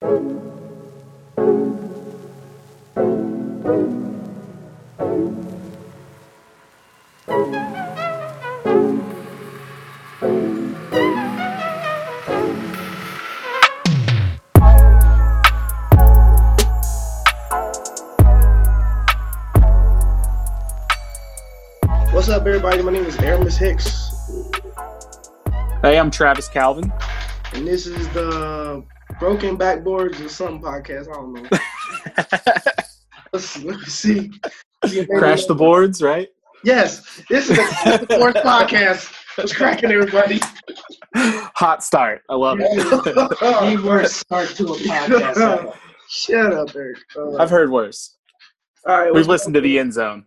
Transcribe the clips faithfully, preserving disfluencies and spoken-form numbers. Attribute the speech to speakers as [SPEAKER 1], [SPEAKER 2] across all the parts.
[SPEAKER 1] What's up, everybody? My name is Aramis Hicks.
[SPEAKER 2] Hey, I'm Travis Calvin.
[SPEAKER 1] And this is the Broken Backboards or something podcast. I don't know. let's, let's see. see
[SPEAKER 2] Crash the boards, right?
[SPEAKER 1] Yes. This is the fourth podcast. What's cracking, everybody?
[SPEAKER 2] Hot start. I love it.
[SPEAKER 3] The worst start to a podcast ever.
[SPEAKER 1] Shut up, Eric. Uh,
[SPEAKER 2] I've heard worse.
[SPEAKER 1] All right.
[SPEAKER 2] We've listened to the end zone.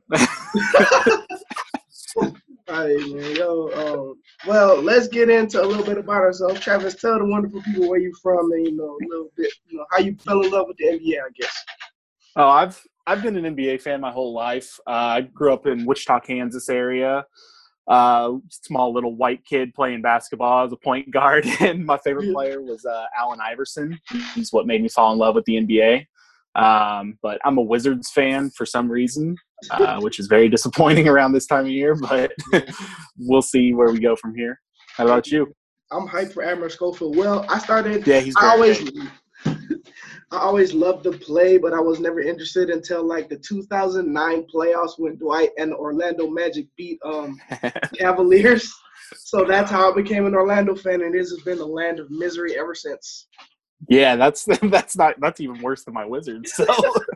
[SPEAKER 1] All right, man. Yo, um, well, let's get into a little bit about ourselves. Travis, tell the wonderful people where you from and, you know, a little bit, you know, how you fell in love with the N B A, I guess.
[SPEAKER 2] Oh, I've I've been an N B A fan my whole life. Uh, I grew up in Wichita, Kansas area. Uh, small little white kid playing basketball as a point guard, and my favorite player was uh, Allen Iverson. He's what made me fall in love with the N B A. Um, but I'm a Wizards fan for some reason, uh, which is very disappointing around this time of year, but we'll see where we go from here. How about you?
[SPEAKER 1] I'm hyped for Admiral Schofield. Well, I started
[SPEAKER 2] Yeah, he's
[SPEAKER 1] I always
[SPEAKER 2] great.
[SPEAKER 1] I always loved to play, but I was never interested until like the two thousand nine playoffs when Dwight and the Orlando Magic beat um Cavaliers. So that's how I became an Orlando fan, and this has been a land of misery ever since.
[SPEAKER 2] Yeah, that's that's not that's even worse than my Wizards. So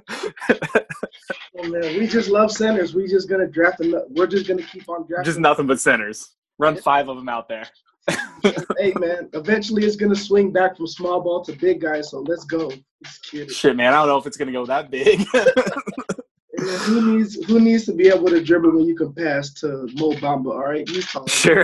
[SPEAKER 1] Oh, man, we just love centers. We just gonna draft them. We're just gonna keep on drafting.
[SPEAKER 2] just nothing but centers. Run five of them out there.
[SPEAKER 1] Hey, man, eventually it's gonna swing back from small ball to big guys. So let's go. Let's get it.
[SPEAKER 2] Shit, man, I don't know if it's gonna go that big.
[SPEAKER 1] Man, who needs who needs to be able to dribble when you can pass to Mo Bamba? All right, you talk.
[SPEAKER 2] Sure.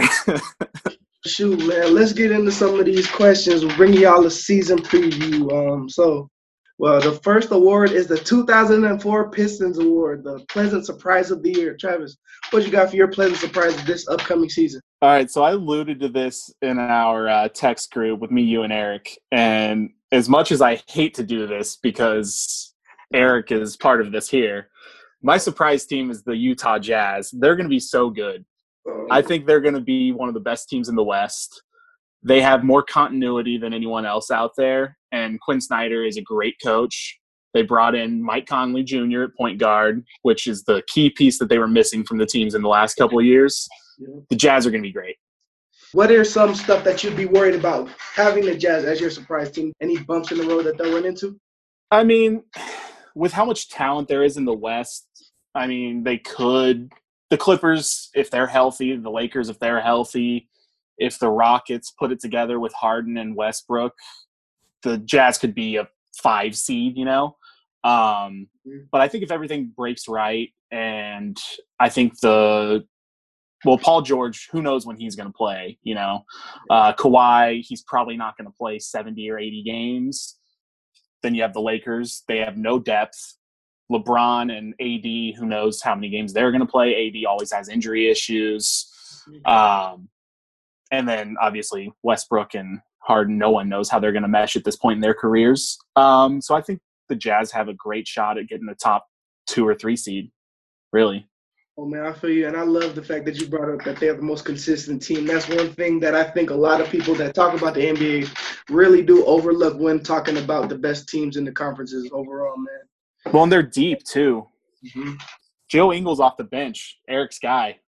[SPEAKER 1] Shoot, man, let's get into some of these questions. We'll bring y'all a season preview. Um, so, well, the first award is the two thousand four Pistons Award, the Pleasant Surprise of the Year. Travis, what you got for your pleasant surprise of this upcoming season?
[SPEAKER 2] All right, so I alluded to this in our uh, text group with me, you, and Eric. And as much as I hate to do this because Eric is part of this here, my surprise team is the Utah Jazz. They're going to be so good.
[SPEAKER 1] Um,
[SPEAKER 2] I think they're going to be one of the best teams in the West. They have more continuity than anyone else out there, and Quinn Snyder is a great coach. They brought in Mike Conley Junior at point guard, which is the key piece that they were missing from the teams in the last couple of years.
[SPEAKER 1] Yeah.
[SPEAKER 2] The Jazz are going to be great.
[SPEAKER 1] What are some stuff that you'd be worried about having the Jazz as your surprise team? Any bumps in the road that they'll run into?
[SPEAKER 2] I mean, with how much talent there is in the West, I mean, they could – the Clippers, if they're healthy, the Lakers, if they're healthy, if the Rockets put it together with Harden and Westbrook, the Jazz could be a five seed, you know? Um, but I think if everything breaks right, and I think the – well, Paul George, who knows when he's going to play, you know? Uh, Kawhi, he's probably not going to play seventy or eighty games. Then you have the Lakers. They have no depth. LeBron and A D, who knows how many games they're going to play. A D always has injury issues. Um, and then, obviously, Westbrook and Harden, no one knows how they're going to mesh at this point in their careers. Um, so I think the Jazz have a great shot at getting the top two or three seed, really.
[SPEAKER 1] Oh, man, I feel you. And I love the fact that you brought up that they have the most consistent team. That's one thing that I think a lot of people that talk about the N B A really do overlook when talking about the best teams in the conferences overall, man.
[SPEAKER 2] Well, and they're deep, too.
[SPEAKER 1] Mm-hmm.
[SPEAKER 2] Joe Ingles off the bench, Eric's guy.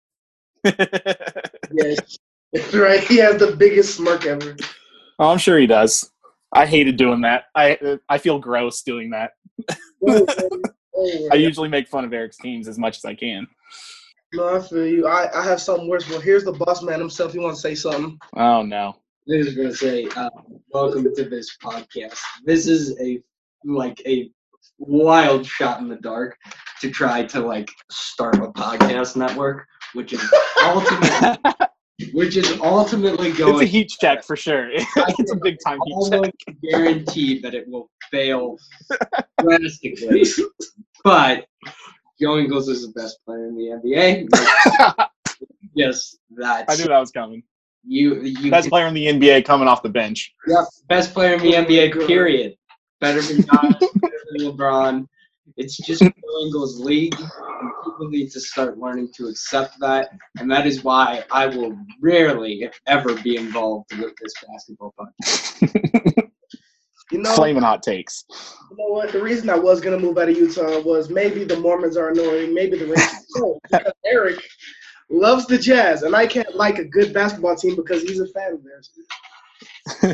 [SPEAKER 1] Yes, that's right. He has the biggest smirk ever.
[SPEAKER 2] Oh, I'm sure he does. I hated doing that. I I feel gross doing that.
[SPEAKER 1] Oh, oh,
[SPEAKER 2] I usually make fun of Eric's teams as much as I can.
[SPEAKER 1] No, I feel you. I, I have something worse. Well, here's the boss man himself. He wants to say something.
[SPEAKER 2] Oh, no.
[SPEAKER 3] I was going to say, uh, welcome to this podcast. This is a like a wild shot in the dark to try to like start a podcast network, which is ultimately, which is ultimately going.
[SPEAKER 2] It's a heat check for sure. It's a big time heat check.
[SPEAKER 3] Guaranteed that it will fail drastically. But Joe Ingles is the best player in the N B A. Yes, that's.
[SPEAKER 2] I knew that was coming.
[SPEAKER 3] You, you
[SPEAKER 2] Best player in the N B A coming off the bench.
[SPEAKER 3] Yep, best player in the N B A. Period. better than Giannis, better than LeBron. It's just Joe Ingles' league, and people need to start learning to accept that. And that is why I will rarely, if ever, be involved with this basketball podcast.
[SPEAKER 1] You know,
[SPEAKER 2] Flaming hot takes.
[SPEAKER 1] You know what? The reason I was gonna move out of Utah was maybe the Mormons are annoying, maybe the Rangers. No, because Eric loves the Jazz, and I can't like a good basketball team because he's a fan of theirs.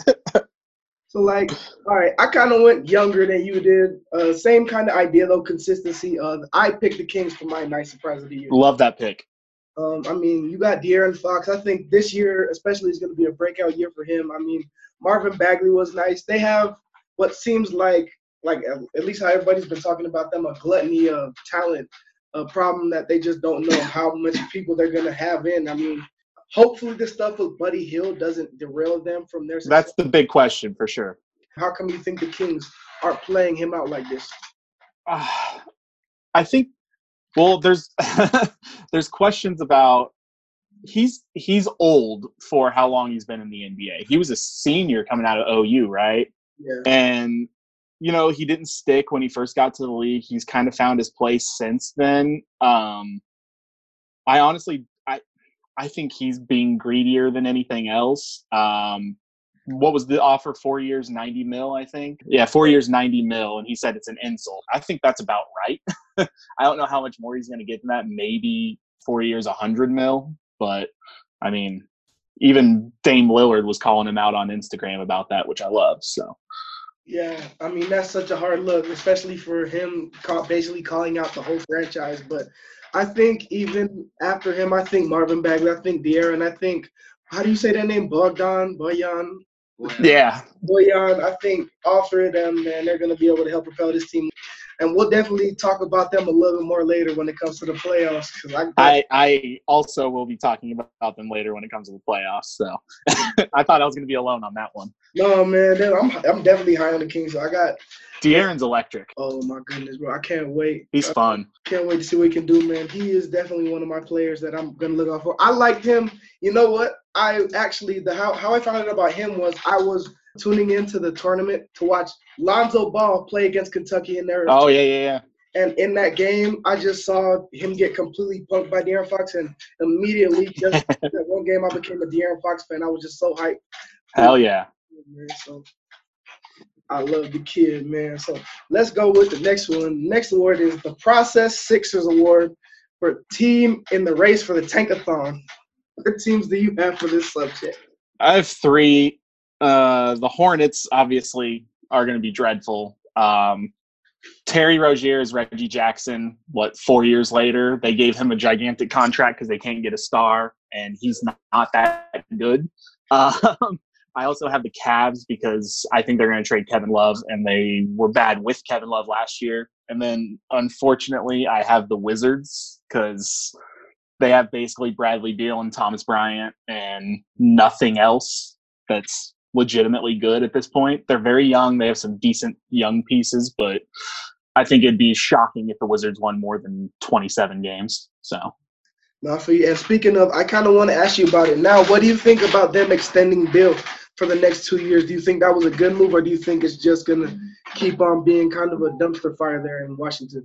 [SPEAKER 1] So, like, all right, I kind of went younger than you did. Uh, same kind of idea, though, consistency. Uh, I picked the Kings for my nice surprise of the year.
[SPEAKER 2] Love that pick.
[SPEAKER 1] Um, I mean, you got De'Aaron Fox. I think this year, especially, is going to be a breakout year for him. I mean, Marvin Bagley was nice. They have what seems like, like at least how everybody's been talking about them, a gluttony of talent, a problem that they just don't know how much people they're going to have in. I mean, hopefully the stuff with Buddy Hield doesn't derail them from their success.
[SPEAKER 2] That's the big question for sure.
[SPEAKER 1] How come you think the Kings aren't playing him out like this?
[SPEAKER 2] Uh, I think, well, there's there's questions about he's he's old for how long he's been in the N B A. He was a senior coming out of O U, right?
[SPEAKER 1] Yeah.
[SPEAKER 2] And you know, he didn't stick when he first got to the league. He's kind of found his place since then. Um, I honestly, I I think he's being greedier than anything else. Um, what was the offer? Four years, ninety mil, I think. Yeah, four years, ninety mil, and he said it's an insult. I think that's about right. I don't know how much more he's going to get than that. Maybe four years, a hundred mil. But I mean, even Dame Lillard was calling him out on Instagram about that, which I love. So.
[SPEAKER 1] Yeah, I mean, that's such a hard look, especially for him call, basically calling out the whole franchise. But I think even after him, I think Marvin Bagley, I think De'Aaron, I think, how do you say that name? Bogdan, Boyan?
[SPEAKER 2] Yeah.
[SPEAKER 1] Boyan, I think all three of them, man, they're going to be able to help propel this team. And we'll definitely talk about them a little bit more later when it comes to the playoffs. Cause I,
[SPEAKER 2] I, I also will be talking about them later when it comes to the playoffs. So I thought I was going to be alone on that one.
[SPEAKER 1] No, man, I'm I'm definitely high on the Kings. So I got
[SPEAKER 2] De'Aaron's electric.
[SPEAKER 1] Oh my goodness, bro! I can't wait.
[SPEAKER 2] He's fun.
[SPEAKER 1] I can't wait to see what he can do, man. He is definitely one of my players that I'm gonna look out for. I liked him. You know what? I actually the how how I found out about him was I was tuning into the tournament to watch Lonzo Ball play against Kentucky in their.
[SPEAKER 2] Oh yeah, yeah, yeah.
[SPEAKER 1] And in that game, I just saw him get completely punked by De'Aaron Fox, and immediately, just that one game, I became a De'Aaron Fox fan. I was just so hyped.
[SPEAKER 2] Hell yeah.
[SPEAKER 1] Man, so I love the kid, man. So let's go with the next one. Next award is the Process Sixers Award for Team in the Race for the Tankathon. What teams do you have for this subject?
[SPEAKER 2] I have three. Uh, the Hornets, obviously, are going to be dreadful. Um, Terry Rozier is Reggie Jackson. What, four years later, they gave him a gigantic contract because they can't get a star, and he's not, not that good. Um, I also have the Cavs because I think they're going to trade Kevin Love, and they were bad with Kevin Love last year. And then, unfortunately, I have the Wizards because they have basically Bradley Beal and Thomas Bryant and nothing else that's legitimately good at this point. They're very young. They have some decent young pieces, but I think it'd be shocking if the Wizards won more than twenty-seven games. So.
[SPEAKER 1] Not for you. And speaking of, I kind of want to ask you about it now. What do you think about them extending Bill for the next two years? Do you think that was a good move, or do you think it's just going to keep on being kind of a dumpster fire there in Washington?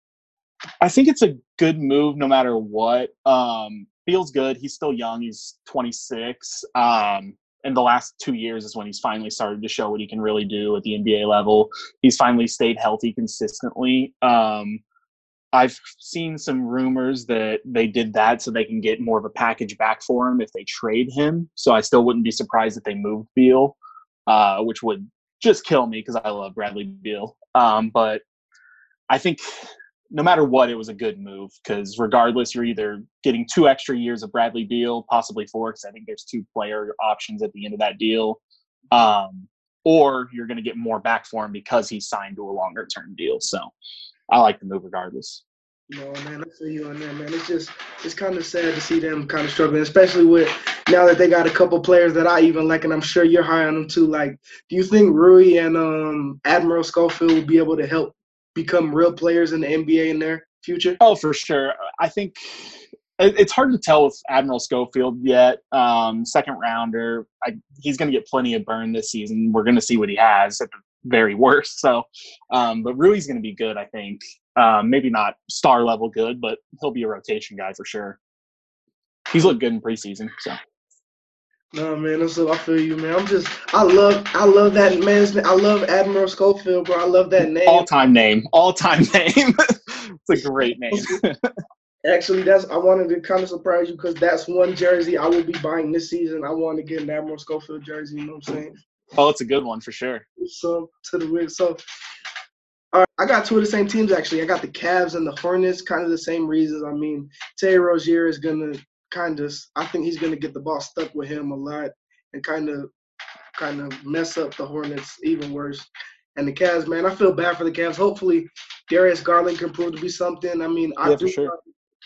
[SPEAKER 2] I think it's a good move no matter what. Um, Beal's good. He's still young. He's twenty-six. Um, and the last two years is when he's finally started to show what he can really do at the N B A level. He's finally stayed healthy consistently. Um, I've seen some rumors that they did that so they can get more of a package back for him if they trade him. So I still wouldn't be surprised if they moved Beal, uh, which would just kill me because I love Bradley Beal. Um, but I think no matter what, it was a good move because regardless, you're either getting two extra years of Bradley Beal, possibly four, because I think there's two player options at the end of that deal, um, or you're going to get more back for him because he's signed to a longer-term deal. So I like the move regardless.
[SPEAKER 1] No, man, I feel you on that, man. It's just, it's kind of sad to see them kind of struggling, especially with now that they got a couple players that I even like, and I'm sure you're high on them too. Like, do you think Rui and um, Admiral Schofield will be able to help become real players in the N B A in their future?
[SPEAKER 2] Oh, for sure. I think it's hard to tell with Admiral Schofield yet. Um, second rounder, I, he's going to get plenty of burn this season. We're going to see what he has at the very worse. So, um, but Rui's going to be good, I think. Um, maybe not star level good, but he'll be a rotation guy for sure. He's looked good in preseason. So.
[SPEAKER 1] No, man, that's I feel you, man. I'm just, I love, I love that man's name. I love Admiral Schofield, bro. I love that name.
[SPEAKER 2] All time name, all time name. It's a great name.
[SPEAKER 1] Actually, that's I wanted to kind of surprise you because that's one jersey I will be buying this season. I want to get an Admiral Schofield jersey. You know what I'm saying?
[SPEAKER 2] Oh, it's a good one for sure.
[SPEAKER 1] So to the win. So, all right, I got two of the same teams actually. I got the Cavs and the Hornets, kind of the same reasons. I mean, Terry Rozier is gonna kind of, I think he's gonna get the ball stuck with him a lot and kind of, kind of mess up the Hornets even worse. And the Cavs, man, I feel bad for the Cavs. Hopefully, Darius Garland can prove to be something. I mean, I
[SPEAKER 2] yeah,
[SPEAKER 1] do.
[SPEAKER 2] For sure.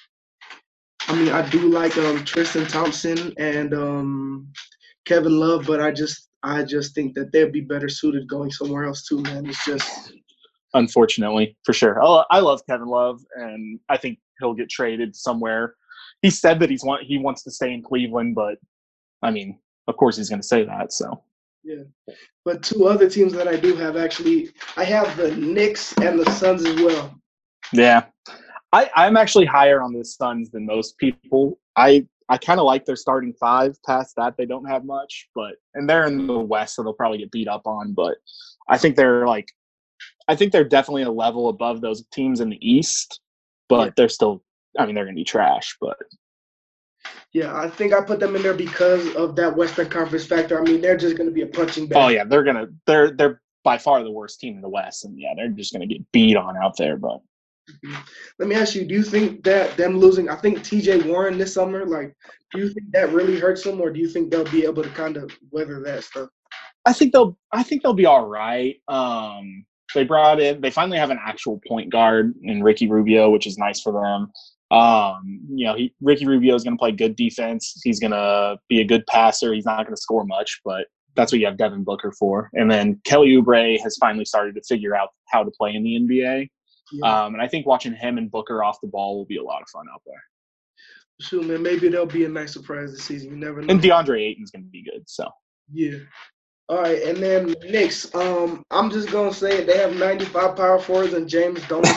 [SPEAKER 1] I mean, I do like um, Tristan Thompson and um, Kevin Love, but I just, I just think that they'd be better suited going somewhere else too, man. It's just,
[SPEAKER 2] unfortunately, for sure. Oh, I love Kevin Love, and I think he'll get traded somewhere. He said that he's want he wants to stay in Cleveland, but I mean, of course, he's going to say that. So.
[SPEAKER 1] Yeah, but two other teams that I do have actually, I have the Knicks and the Suns as well.
[SPEAKER 2] Yeah, I, I'm actually higher on the Suns than most people. I I kind of like their starting five. Past that, they don't have much, but and they're in the West, so they'll probably get beat up on. But I think they're like, I think they're definitely a level above those teams in the East. But yeah. They're still, I mean, they're going to be trash. But
[SPEAKER 1] yeah, I think I put them in there because of that Western Conference factor. I mean, they're just going to be a punching bag.
[SPEAKER 2] Oh yeah, they're gonna they're they're by far the worst team in the West, and yeah, they're just going to get beat on out there. But
[SPEAKER 1] let me ask you: do you think that them losing? I think T J Warren this summer, like, do you think that really hurts them, or do you think they'll be able to kind of weather that stuff?
[SPEAKER 2] I think they'll I think they'll be all right. Um, they brought in they finally have an actual point guard in Ricky Rubio, which is nice for them. Um, you know, he, Ricky Rubio is going to play good defense. He's going to be a good passer. He's not going to score much, but that's what you have Devin Booker for. And then Kelly Oubre has finally started to figure out how to play in the N B A. Yeah. Um, and I think watching him and Booker off the ball will be a lot of fun out there.
[SPEAKER 1] Shoot, man, maybe they'll be a nice surprise this season. You never know.
[SPEAKER 2] And DeAndre Ayton's going to be good. So
[SPEAKER 1] yeah. All right, and then Knicks. Um, I'm just gonna say they have ninety-five power forwards and James Dolan.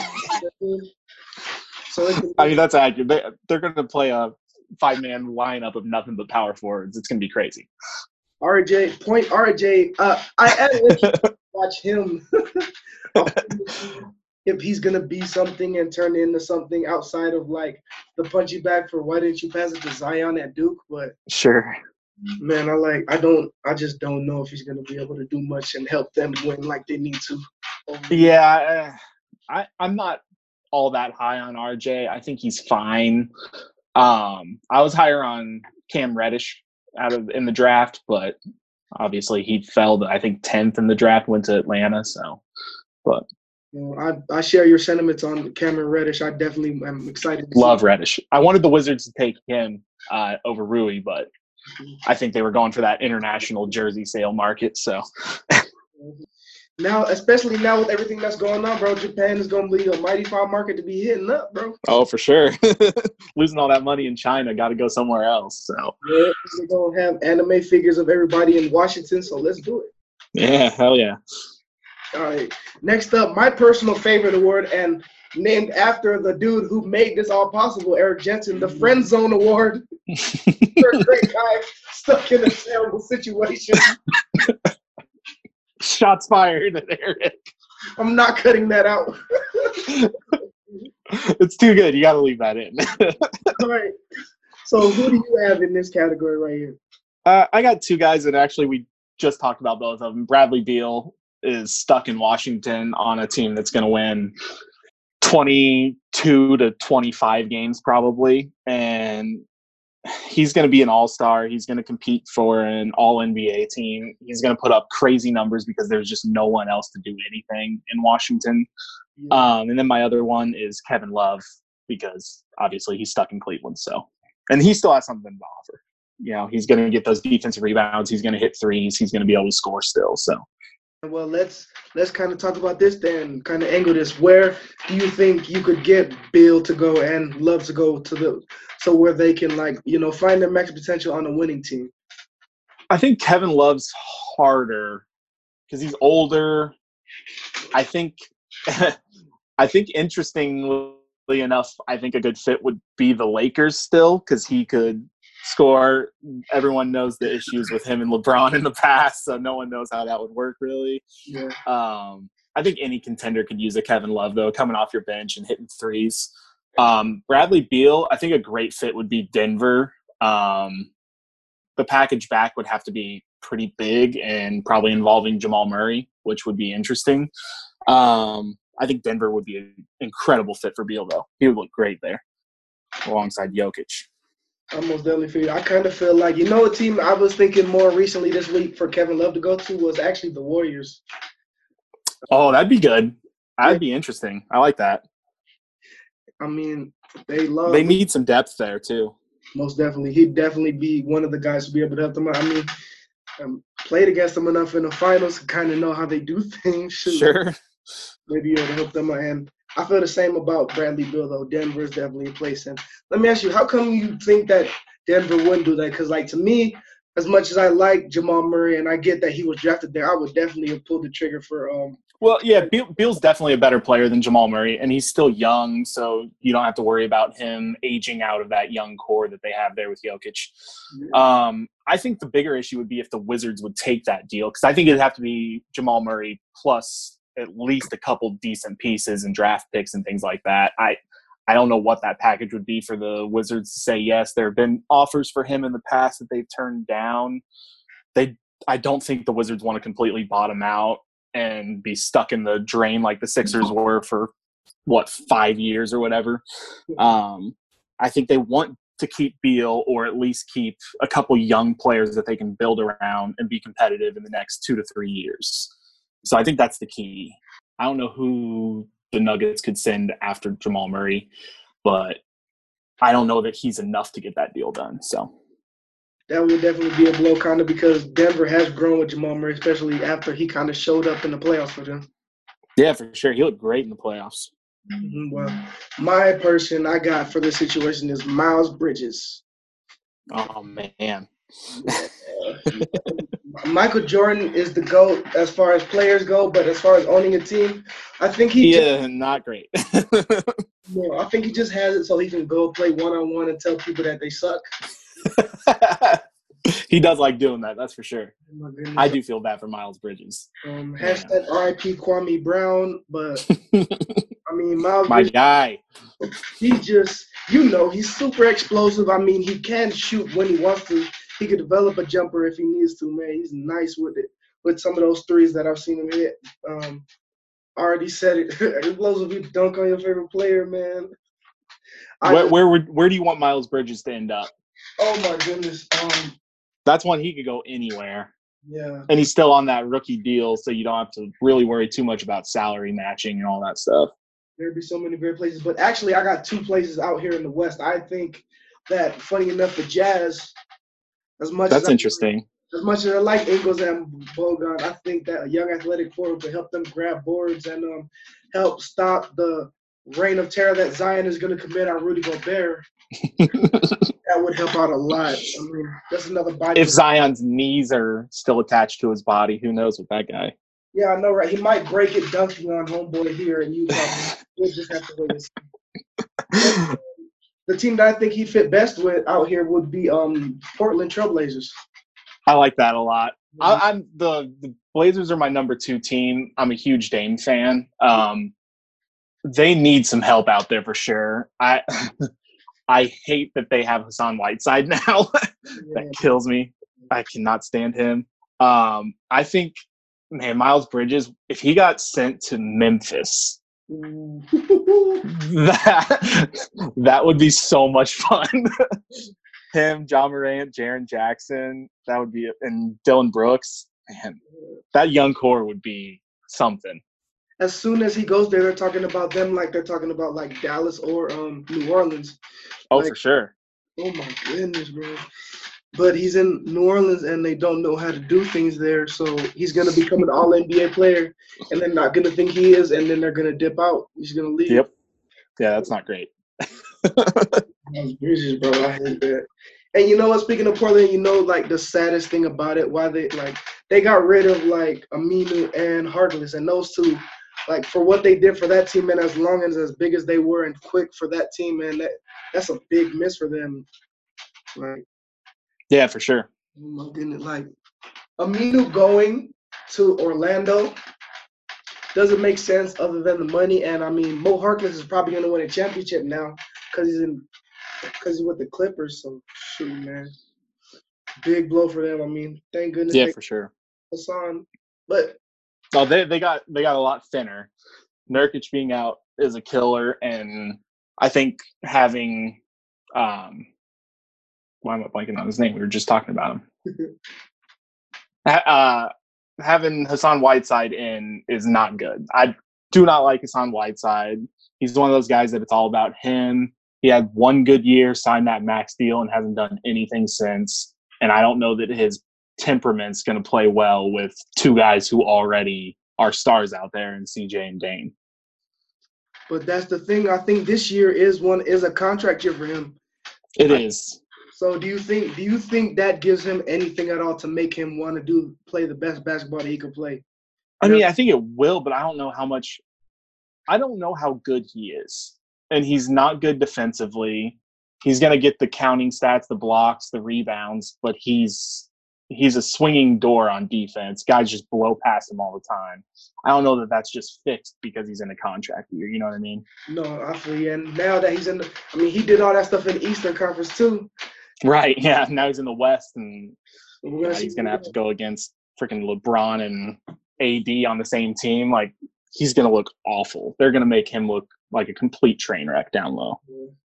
[SPEAKER 2] So I mean, that's accurate. They, they're going to play a five-man lineup of nothing but power forwards. It's going to be crazy.
[SPEAKER 1] R J, point R J. Uh, I actually watch him. If he's going to be something and turn into something outside of, like, the punchy bag for why didn't you pass it to Zion at Duke? But
[SPEAKER 2] sure.
[SPEAKER 1] Man, I like. I don't. I just don't know if he's going to be able to do much and help them win like they need to.
[SPEAKER 2] Yeah, I, I'm not all that high on R J. I think he's fine. Um, I was higher on Cam Reddish out of in the draft, but obviously he fell to I think tenth in the draft, went to Atlanta. So, but
[SPEAKER 1] well, I I share your sentiments on Cameron Reddish. I definitely am excited. To
[SPEAKER 2] love
[SPEAKER 1] see
[SPEAKER 2] Reddish. I wanted the Wizards to take him uh, over Rui, but I think they were going for that international jersey sale market. So.
[SPEAKER 1] Now, especially now with everything that's going on, bro, Japan is going to be a mighty fine market to be hitting up, bro.
[SPEAKER 2] Oh, for sure. Losing all that money in China, got to go somewhere else. So
[SPEAKER 1] yeah, they're going to have anime figures of everybody in Washington, so let's do it.
[SPEAKER 2] Yeah, hell yeah.
[SPEAKER 1] All right. Next up, my personal favorite award, and named after the dude who made this all possible, Eric Jensen, the Friend Zone Award. You're a great guy stuck in a terrible situation.
[SPEAKER 2] Shots fired at Eric.
[SPEAKER 1] I'm not cutting that out.
[SPEAKER 2] It's too good. You got to leave that in.
[SPEAKER 1] All right. So who do you have in this category right here?
[SPEAKER 2] Uh, I got two guys that actually we just talked about both of them. Bradley Beal is stuck in Washington on a team that's going to win twenty-two to twenty-five games probably. And he's going to be an all-star. He's going to compete for an all-N B A team. He's going to put up crazy numbers because there's just no one else to do anything in Washington. Yeah. Um, and then my other one is Kevin Love because obviously he's stuck in Cleveland. So, and he still has something to offer. You know, he's going to get those defensive rebounds. He's going to hit threes. He's going to be able to score still. So.
[SPEAKER 1] Well, let's let's kind of talk about this then, kind of angle this. Where do you think you could get Bill to go and Love to go to the so where they can, like, you know, find their max potential on a winning team?
[SPEAKER 2] I think Kevin Love's harder because he's older. I think, I think interestingly enough, I think a good fit would be the Lakers still, because he could score. Everyone knows the issues with him and LeBron in the past, so no one knows how that would work really.
[SPEAKER 1] Yeah.
[SPEAKER 2] Um, I think any contender could use a Kevin Love, though, coming off your bench and hitting threes. Um, Bradley Beal, I think a great fit would be Denver. Um, the package back would have to be pretty big and probably involving Jamal Murray, which would be interesting. Um, I think Denver would be an incredible fit for Beal, though. He would look great there alongside Jokic.
[SPEAKER 1] I most definitely feel. I kind of feel like, you know, a team I was thinking more recently this week for Kevin Love to go to was actually the Warriors.
[SPEAKER 2] Oh, that'd be good. That'd be interesting. I like that.
[SPEAKER 1] I mean, they love.
[SPEAKER 2] They need some depth there too.
[SPEAKER 1] Most definitely, he'd definitely be one of the guys to be able to help them out. I mean, um, played against them enough in the finals to kind of know how they do things. Shoot.
[SPEAKER 2] Sure.
[SPEAKER 1] Maybe able to help them out. And I feel the same about Bradley Beal, though. Denver is definitely a place. And let me ask you, how come you think that Denver wouldn't do that? Because, like, to me, as much as I like Jamal Murray and I get that he was drafted there, I would definitely have pulled the trigger for um.
[SPEAKER 2] Well, yeah, Beal, Beal's definitely a better player than Jamal Murray, and he's still young, so you don't have to worry about him aging out of that young core that they have there with Jokic. Yeah. Um, I think the bigger issue would be if the Wizards would take that deal, because I think it'd have to be Jamal Murray plus at least a couple decent pieces and draft picks and things like that. I I don't know what that package would be for the Wizards to say yes. There have been offers for him in the past that they've turned down. They I don't think the Wizards want to completely bottom out and be stuck in the drain like the Sixers were for, what, five years or whatever. Um, I think they want to keep Beal or at least keep a couple young players that they can build around and be competitive in the next two to three years. So I think that's the key. I don't know who the Nuggets could send after Jamal Murray, but I don't know that he's enough to get that deal done. So
[SPEAKER 1] that would definitely be a blow, kind of, because Denver has grown with Jamal Murray, especially after he kind of showed up in the playoffs for them.
[SPEAKER 2] Yeah, for sure. He looked great in the playoffs.
[SPEAKER 1] Mm-hmm. Well, my person I got for this situation is Miles Bridges.
[SPEAKER 2] Oh, man.
[SPEAKER 1] Michael Jordan is the GOAT as far as players go, but as far as owning a team, I think he
[SPEAKER 2] yeah,
[SPEAKER 1] just,
[SPEAKER 2] not great.
[SPEAKER 1] no, I think he just has it so he can go play one-on-one and tell people that they suck.
[SPEAKER 2] He does like doing that, that's for sure.
[SPEAKER 1] Oh,
[SPEAKER 2] I do feel bad for Miles Bridges.
[SPEAKER 1] Um, hashtag R I P Kwame Brown, but I mean, Miles
[SPEAKER 2] My
[SPEAKER 1] Bridges,
[SPEAKER 2] guy.
[SPEAKER 1] He just, you know, he's super explosive. I mean, he can shoot when he wants to. He could develop a jumper if he needs to, man. He's nice with it, with some of those threes that I've seen him hit. Um, I already said it. Explosive, you dunk on your favorite player, man.
[SPEAKER 2] Where, just, where would where do you want Miles Bridges to end up?
[SPEAKER 1] Oh my goodness. Um,
[SPEAKER 2] That's one he could go anywhere.
[SPEAKER 1] Yeah.
[SPEAKER 2] And he's still on that rookie deal, so you don't have to really worry too much about salary matching and all that stuff.
[SPEAKER 1] There'd be so many great places. But actually, I got two places out here in the West. I think that, funny enough, the Jazz, as much
[SPEAKER 2] That's
[SPEAKER 1] as I,
[SPEAKER 2] interesting.
[SPEAKER 1] As much as I like Ingles and Bogut, I think that a young athletic forward could help them grab boards and um, help stop the reign of terror that Zion is going to commit on Rudy Gobert. That would help out a lot. I mean, that's another body.
[SPEAKER 2] If Zion's knees are still attached to his body, who knows with that guy?
[SPEAKER 1] Yeah, I know, right? He might break it dunking on homeboy here in Utah. We'll just have to wait and see. The team that I think he'd fit best with out here would be um Portland Trailblazers.
[SPEAKER 2] I like that a lot. I, I'm the, the Blazers are my number two team. I'm a huge Dame fan. Um, they need some help out there for sure. I I hate that they have Hassan Whiteside now. That kills me. I cannot stand him. Um, I think, man, Miles Bridges, if he got sent to Memphis, that that would be so much fun. Him, John Morant, Jaren Jackson, that would be, and Dylan Brooks. Man, that young core would be something.
[SPEAKER 1] As soon as he goes there, they're talking about them like they're talking about like Dallas or um New Orleans.
[SPEAKER 2] Oh,
[SPEAKER 1] like,
[SPEAKER 2] for sure.
[SPEAKER 1] Oh my goodness, bro. But he's in New Orleans and they don't know how to do things there, so he's gonna become an all N B A player, and they're not gonna think he is, and then they're gonna dip out. He's gonna leave.
[SPEAKER 2] Yep. Yeah, that's not great.
[SPEAKER 1] Bridges, bro, I hate that. And you know what? Speaking of Portland, you know, like the saddest thing about it, why they like they got rid of like Aminu and Harkless, and those two, like for what they did for that team, and as long as as big as they were and quick for that team, man, that that's a big miss for them. Like,
[SPEAKER 2] yeah, for sure.
[SPEAKER 1] oh my goodness, like Aminu going to Orlando doesn't make sense other than the money. And I mean, Mo Harkless is probably going to win a championship now because he's in because he's with the Clippers. So shoot, man, big blow for them. I mean, thank goodness.
[SPEAKER 2] Yeah,
[SPEAKER 1] they
[SPEAKER 2] for sure.
[SPEAKER 1] Hassan, but
[SPEAKER 2] oh, they they got they got a lot thinner. Nurkic being out is a killer, and I think having um, why am I blanking on his name? We were just talking about him. uh, having Hassan Whiteside in is not good. I do not like Hassan Whiteside. He's one of those guys that it's all about him. He had one good year, signed that max deal, and hasn't done anything since. And I don't know that his temperament's going to play well with two guys who already are stars out there in C J and Dame.
[SPEAKER 1] But that's the thing. I think this year is one is a contract year for him.
[SPEAKER 2] It is.
[SPEAKER 1] So do you think do you think that gives him anything at all to make him want to do play the best basketball that he could play?
[SPEAKER 2] I mean, I think it will, but I don't know how much – I don't know how good he is. And he's not good defensively. He's going to get the counting stats, the blocks, the rebounds, but he's he's a swinging door on defense. Guys just blow past him all the time. I don't know that that's just fixed because he's in a contract year. You know what I mean?
[SPEAKER 1] No, I feel you. And now that he's in the – I mean, he did all that stuff in the Eastern Conference too.
[SPEAKER 2] Right, yeah. Now he's in the West, and
[SPEAKER 1] We're
[SPEAKER 2] yeah, he's going to have to go against freaking LeBron and A D on the same team. Like, he's going to look awful. They're going to make him look like a complete train wreck down low.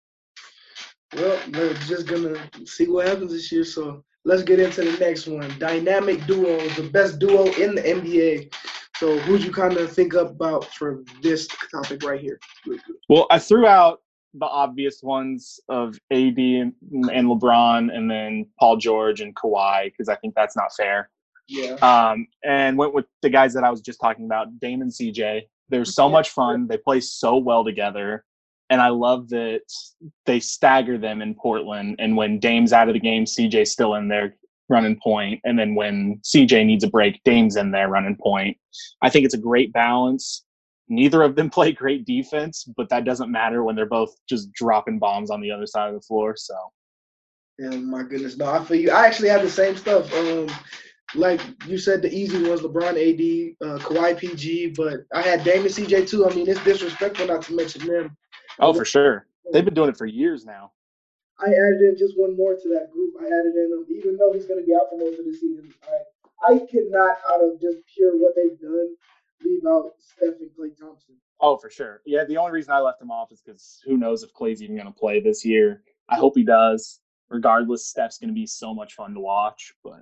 [SPEAKER 1] Well, we're just going to see what happens this year. So let's get into the next one. Dynamic duos, the best duo in the N B A. So who'd you kind of think about for this topic right here?
[SPEAKER 2] Well, I threw out the obvious ones of A D and, and LeBron, and then Paul George and Kawhi, because I think that's not fair.
[SPEAKER 1] Yeah.
[SPEAKER 2] Um, and went with the guys that I was just talking about, Dame and C J. They're so much fun. They play so well together. And I love that they stagger them in Portland. And when Dame's out of the game, C J's still in there running point. And then when C J needs a break, Dame's in there running point. I think it's a great balance. Neither of them play great defense, but that doesn't matter when they're both just dropping bombs on the other side of the floor. So,
[SPEAKER 1] yeah, my goodness. No, I feel you. I actually have the same stuff. Um, like you said, the easy ones, LeBron, A D, uh, Kawhi, P G, but I had Dame and C J too. I mean, it's disrespectful not to mention them.
[SPEAKER 2] oh, for sure. They've been doing it for years now.
[SPEAKER 1] I added in just one more to that group. I added in him, even though he's going to be out for most of the season. I, I cannot, out of just pure what they've done, leave out Steph and Klay Thompson.
[SPEAKER 2] Oh, for sure. Yeah, the only reason I left him off is because who knows if Klay's even going to play this year. I hope he does. Regardless, Steph's going to be so much fun to watch. But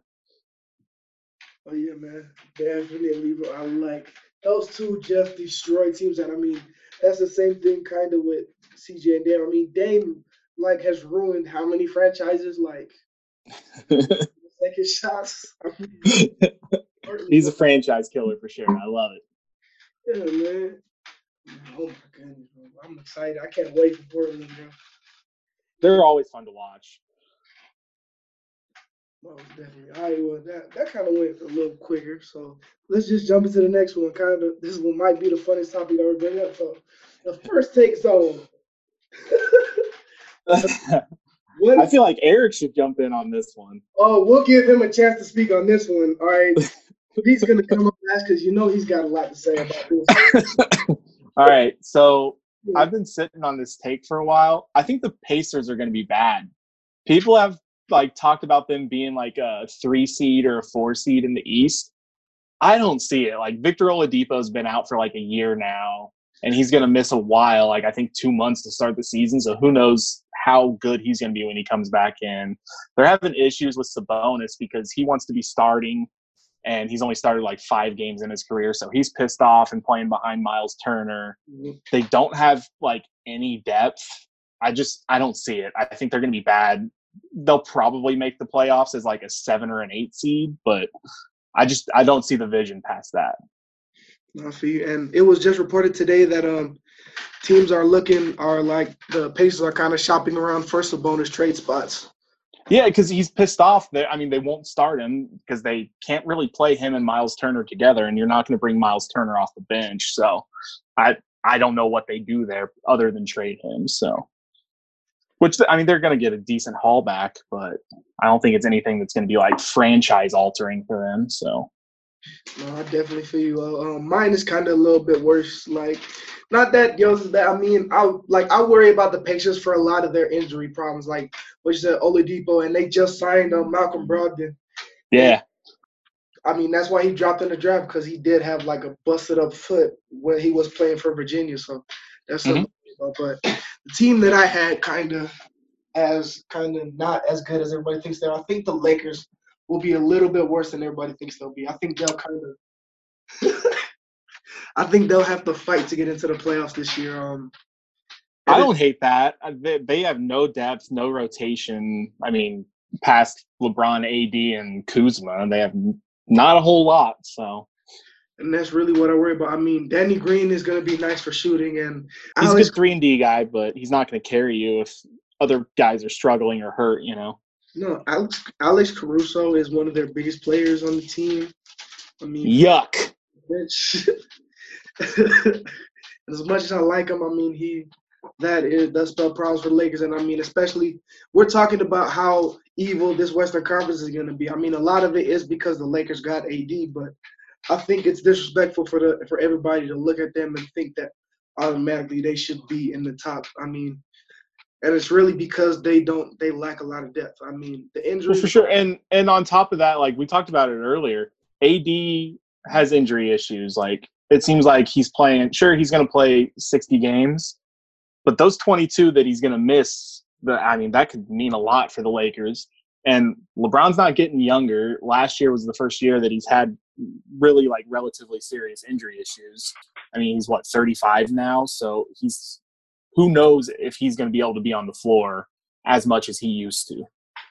[SPEAKER 1] oh, yeah, man. Definitely. I like those two just destroy teams. And, I mean, that's the same thing kind of with C J and Dame. I mean, Dame, like, has ruined how many franchises? Like, second shots. I mean,
[SPEAKER 2] he's a franchise killer for sure. I love it.
[SPEAKER 1] Yeah, man. Oh, my goodness, bro. I'm excited. I can't wait for Portland, bro.
[SPEAKER 2] They're always fun to watch.
[SPEAKER 1] Oh, definitely. All right, well, that, that kind of went a little quicker. So let's just jump into the next one. Kind of, this one might be the funniest topic I ever bring up. So the first take zone. What,
[SPEAKER 2] I feel like Eric should jump in on this one.
[SPEAKER 1] Oh, we'll give him a chance to speak on this one. All right. He's going to come up last because you know he's got a lot to say about this.
[SPEAKER 2] All right. So I've been sitting on this take for a while. I think the Pacers are going to be bad. People have like talked about them being like a three seed or a four seed in the East. I don't see it. Like Victor Oladipo has been out for like a year now, and he's going to miss a while, like I think two months to start the season. So who knows how good he's going to be when he comes back in. They're having issues with Sabonis because he wants to be starting, and he's only started like five games in his career. So he's pissed off and playing behind Miles Turner. They don't have like any depth. I just, I don't see it. I think they're going to be bad. They'll probably make the playoffs as like a seven or an eight seed, but I just, I don't see the vision past that.
[SPEAKER 1] I feel you. And it was just reported today that um teams are looking, are like the Pacers are kind of shopping around for Sabonis trade spots.
[SPEAKER 2] Yeah, because he's pissed off. That I mean, they won't start him because they can't really play him and Miles Turner together, and you're not going to bring Miles Turner off the bench. So, I I don't know what they do there other than trade him. So, which I mean, they're going to get a decent haul back, but I don't think it's anything that's going to be like franchise altering for them. So.
[SPEAKER 1] No, I definitely feel you. Uh, um, mine is kind of a little bit worse. Like, not that yours is that. I mean, I like I worry about the Pacers for a lot of their injury problems, like what you said, Oladipo, and they just signed um, Malcolm Brogdon.
[SPEAKER 2] Yeah.
[SPEAKER 1] I mean, that's why he dropped in the draft because he did have like a busted up foot when he was playing for Virginia. So that's something. Mm-hmm. But the team that I had kind of as kind of not as good as everybody thinks they are. I think the Lakers will be a little bit worse than everybody thinks they'll be. I think they'll kind of – I think they'll have to fight to get into the playoffs this year. Um,
[SPEAKER 2] I don't hate that. They, they have no depth, no rotation. I mean, past LeBron, A D, and Kuzma, they have not a whole lot. So,
[SPEAKER 1] and that's really what I worry about. I mean, Danny Green is going to be nice for shooting, and
[SPEAKER 2] he's
[SPEAKER 1] Alex,
[SPEAKER 2] a good three and D guy, but he's not going to carry you if other guys are struggling or hurt. You know.
[SPEAKER 1] No, Alex Alex Caruso is one of their biggest players on the team. I mean,
[SPEAKER 2] yuck.
[SPEAKER 1] As much as I like him, I mean, he that is does spell problems for the Lakers, and I mean, especially we're talking about how evil this Western Conference is going to be. I mean, a lot of it is because the Lakers got A D, but I think it's disrespectful for the for everybody to look at them and think that automatically they should be in the top. I mean. And it's really because they don't they lack a lot of depth. I mean, the injuries.
[SPEAKER 2] Well, for sure. And and on top of that, like we talked about it earlier, A D has injury issues. Like it seems like he's playing. Sure, he's going to play sixty games, but those twenty-two that he's going to miss, the I mean, that could mean a lot for the Lakers. And LeBron's not getting younger. Last year was the first year that he's had really like relatively serious injury issues. I mean, he's what thirty-five now, so he's. Who knows if he's going to be able to be on the floor as much as he used to.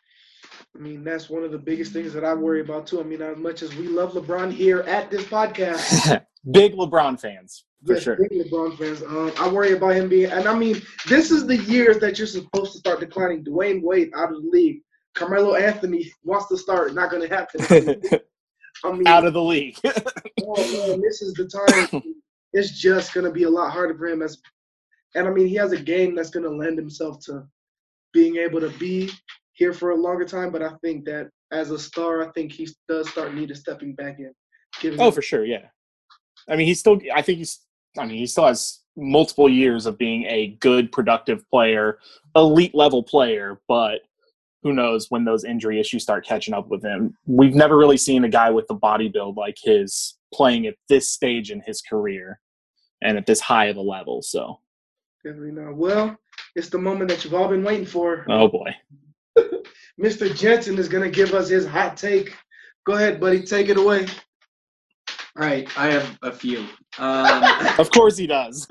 [SPEAKER 1] I mean, that's one of the biggest things that I worry about, too. I mean, as much as we love LeBron here at this podcast.
[SPEAKER 2] Big LeBron fans, for
[SPEAKER 1] yes,
[SPEAKER 2] sure.
[SPEAKER 1] Big LeBron fans. Um, I worry about him being – and, I mean, this is the years that you're supposed to start declining. Dwayne Wade out of the league. Carmelo Anthony wants to start. Not going to happen. I mean,
[SPEAKER 2] out of the league.
[SPEAKER 1] oh, man, this is the time. It's just going to be a lot harder for him as – And, I mean, he has a game that's going to lend himself to being able to be here for a longer time. But I think that as a star, I think he does start needing stepping back in.
[SPEAKER 2] Oh, for sure, yeah. I mean, he's still – I think he's – I mean, he still has multiple years of being a good, productive player, elite-level player. But who knows when those injury issues start catching up with him. We've never really seen a guy with the body build like his playing at this stage in his career and at this high of a level, so –
[SPEAKER 1] Definitely not. Well, it's the moment that you've all been waiting for.
[SPEAKER 2] Oh, boy.
[SPEAKER 1] Mister Jensen is going to give us his hot take. Go ahead, buddy. Take it away.
[SPEAKER 3] All right. I have a few. Um,
[SPEAKER 2] of course he does.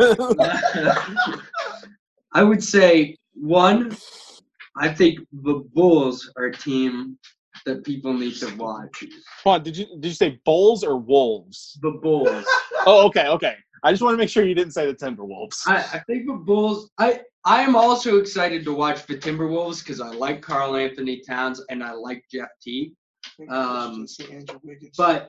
[SPEAKER 3] I would say, one, I think the Bulls are a team that people need to watch.
[SPEAKER 2] Come on, did you did you say Bulls or Wolves?
[SPEAKER 3] The Bulls.
[SPEAKER 2] Oh, okay, okay. I just want to make sure you didn't say the Timberwolves.
[SPEAKER 3] I, I think the Bulls – I I am also excited to watch the Timberwolves because I like Karl Anthony Towns and I like Jeff Teague. Um, but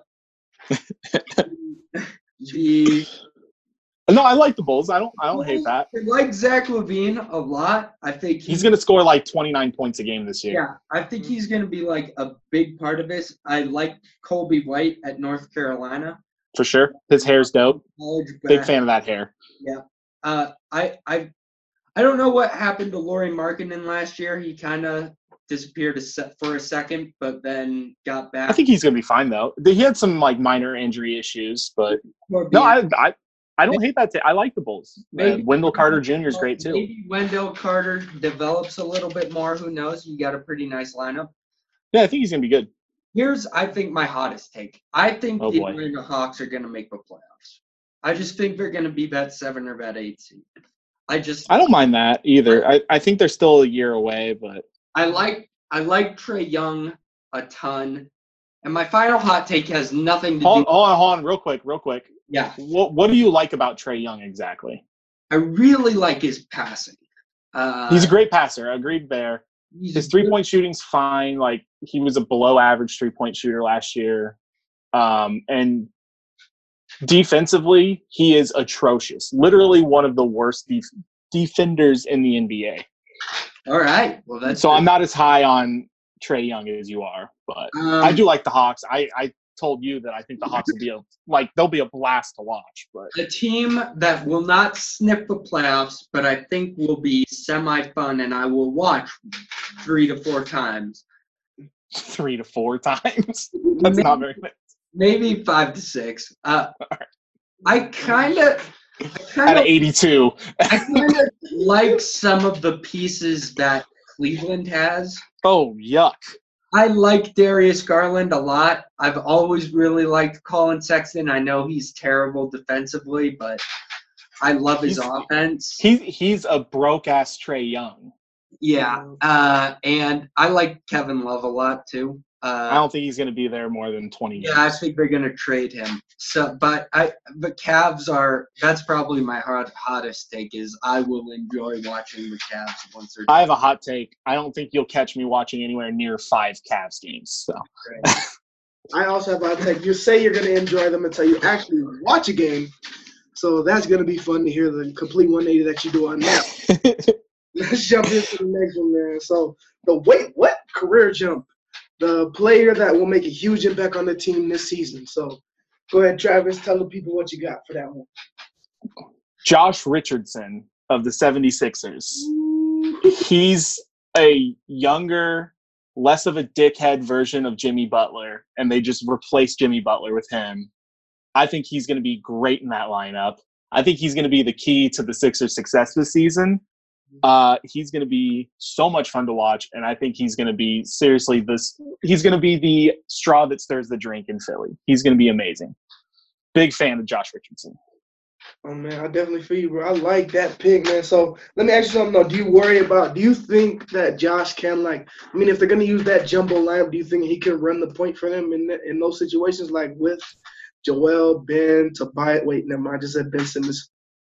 [SPEAKER 3] the
[SPEAKER 2] no, I like the Bulls. I don't I don't hate that.
[SPEAKER 3] I like Zach LaVine a lot. I think
[SPEAKER 2] he's, he's going to score like twenty-nine points a game this year.
[SPEAKER 3] Yeah, I think he's going to be like a big part of this. I like Colby White at North Carolina.
[SPEAKER 2] For sure. His hair's dope. Big fan of that hair.
[SPEAKER 3] Yeah. Uh, I I I don't know what happened to Lauri Markkanen last year. He kind of disappeared a se- for a second, but then got back.
[SPEAKER 2] I think he's going to be fine, though. He had some like minor injury issues, but no, I, I I don't hate that. T- I like the Bulls. Maybe, uh, Wendell Carter Junior is great, too.
[SPEAKER 3] Maybe Wendell Carter develops a little bit more. Who knows? You got a pretty nice lineup.
[SPEAKER 2] Yeah, I think he's going to be good.
[SPEAKER 3] Here's, I think, my hottest take. I think
[SPEAKER 2] oh,
[SPEAKER 3] the
[SPEAKER 2] boy.
[SPEAKER 3] Atlanta Hawks are going to make the playoffs. I just think they're going to be that seven or that eight seed. I just.
[SPEAKER 2] I don't mind that either. I, I think they're still a year away, but.
[SPEAKER 3] I like I like Trae Young a ton. And my final hot take has nothing to
[SPEAKER 2] hold,
[SPEAKER 3] do.
[SPEAKER 2] Hold on, hold on, real quick, real quick.
[SPEAKER 3] Yeah.
[SPEAKER 2] What What do you like about Trae Young exactly?
[SPEAKER 3] I really like his passing. Uh,
[SPEAKER 2] He's a great passer. Agreed there.
[SPEAKER 3] He's
[SPEAKER 2] His
[SPEAKER 3] a
[SPEAKER 2] three
[SPEAKER 3] good-
[SPEAKER 2] point shooting's fine. Like he was a below average three point shooter last year, um, and defensively he is atrocious. Literally one of the worst def- defenders in the N B A.
[SPEAKER 3] All right. Well, that's
[SPEAKER 2] So
[SPEAKER 3] good.
[SPEAKER 2] I'm not as high on Trae Young as you are, but
[SPEAKER 3] Um,
[SPEAKER 2] I do like the Hawks. I, I told you that I think the Hawks will be a like they'll be a blast to watch. But
[SPEAKER 3] a team that will not sniff the playoffs, but I think will be semi-fun, and I will watch three to four times.
[SPEAKER 2] three to four times. That's
[SPEAKER 3] maybe,
[SPEAKER 2] not very many.
[SPEAKER 3] maybe five to six. Uh, I kind of, I kind
[SPEAKER 2] Out of
[SPEAKER 3] of,
[SPEAKER 2] eighty-two.
[SPEAKER 3] I kind of like some of the pieces that Cleveland has.
[SPEAKER 2] Oh, yuck.
[SPEAKER 3] I like Darius Garland a lot. I've always really liked Colin Sexton. I know he's terrible defensively, but I love his
[SPEAKER 2] He's-
[SPEAKER 3] offense.
[SPEAKER 2] He, he's a broke-ass Trae Young.
[SPEAKER 3] Yeah, uh, and I like Kevin Love a lot too. Uh,
[SPEAKER 2] I don't think he's going to be there more than twenty
[SPEAKER 3] Yeah, I
[SPEAKER 2] years.
[SPEAKER 3] think they're gonna trade him. So, but I, the Cavs are. That's probably my hot, hottest take. Is I will enjoy watching the Cavs once they're.
[SPEAKER 2] I have a hot take. I don't think you'll catch me watching anywhere near five Cavs games. So
[SPEAKER 1] I also have a take. You say you're going to enjoy them until you actually watch a game. So that's going to be fun to hear the complete one eighty that you do on that. Let's jump into the next one, man. So the wait, what career jump? The player that will make a huge impact on the team this season. So go ahead, Travis. Tell the people what you got for that one.
[SPEAKER 2] Josh Richardson of the seventy-sixers. He's a younger, less of a dickhead version of Jimmy Butler, and they just replaced Jimmy Butler with him. I think he's going to be great in that lineup. I think he's going to be the key to the Sixers' success this season. Uh, he's going to be so much fun to watch, and I think he's going to be seriously this. He's going to be the straw that stirs the drink in Philly. He's going to be amazing. Big fan of Josh Richardson.
[SPEAKER 1] Oh man, I definitely feel you, bro. I like that pick, man. So let me ask you something though. Do you worry about? Do you think that Josh can like? I mean, if they're gonna use that jumbo lineup, do you think he can run the point for them in in those situations, like with Joel, Ben, Tobias? Wait, never mind. I just said Ben Simmons.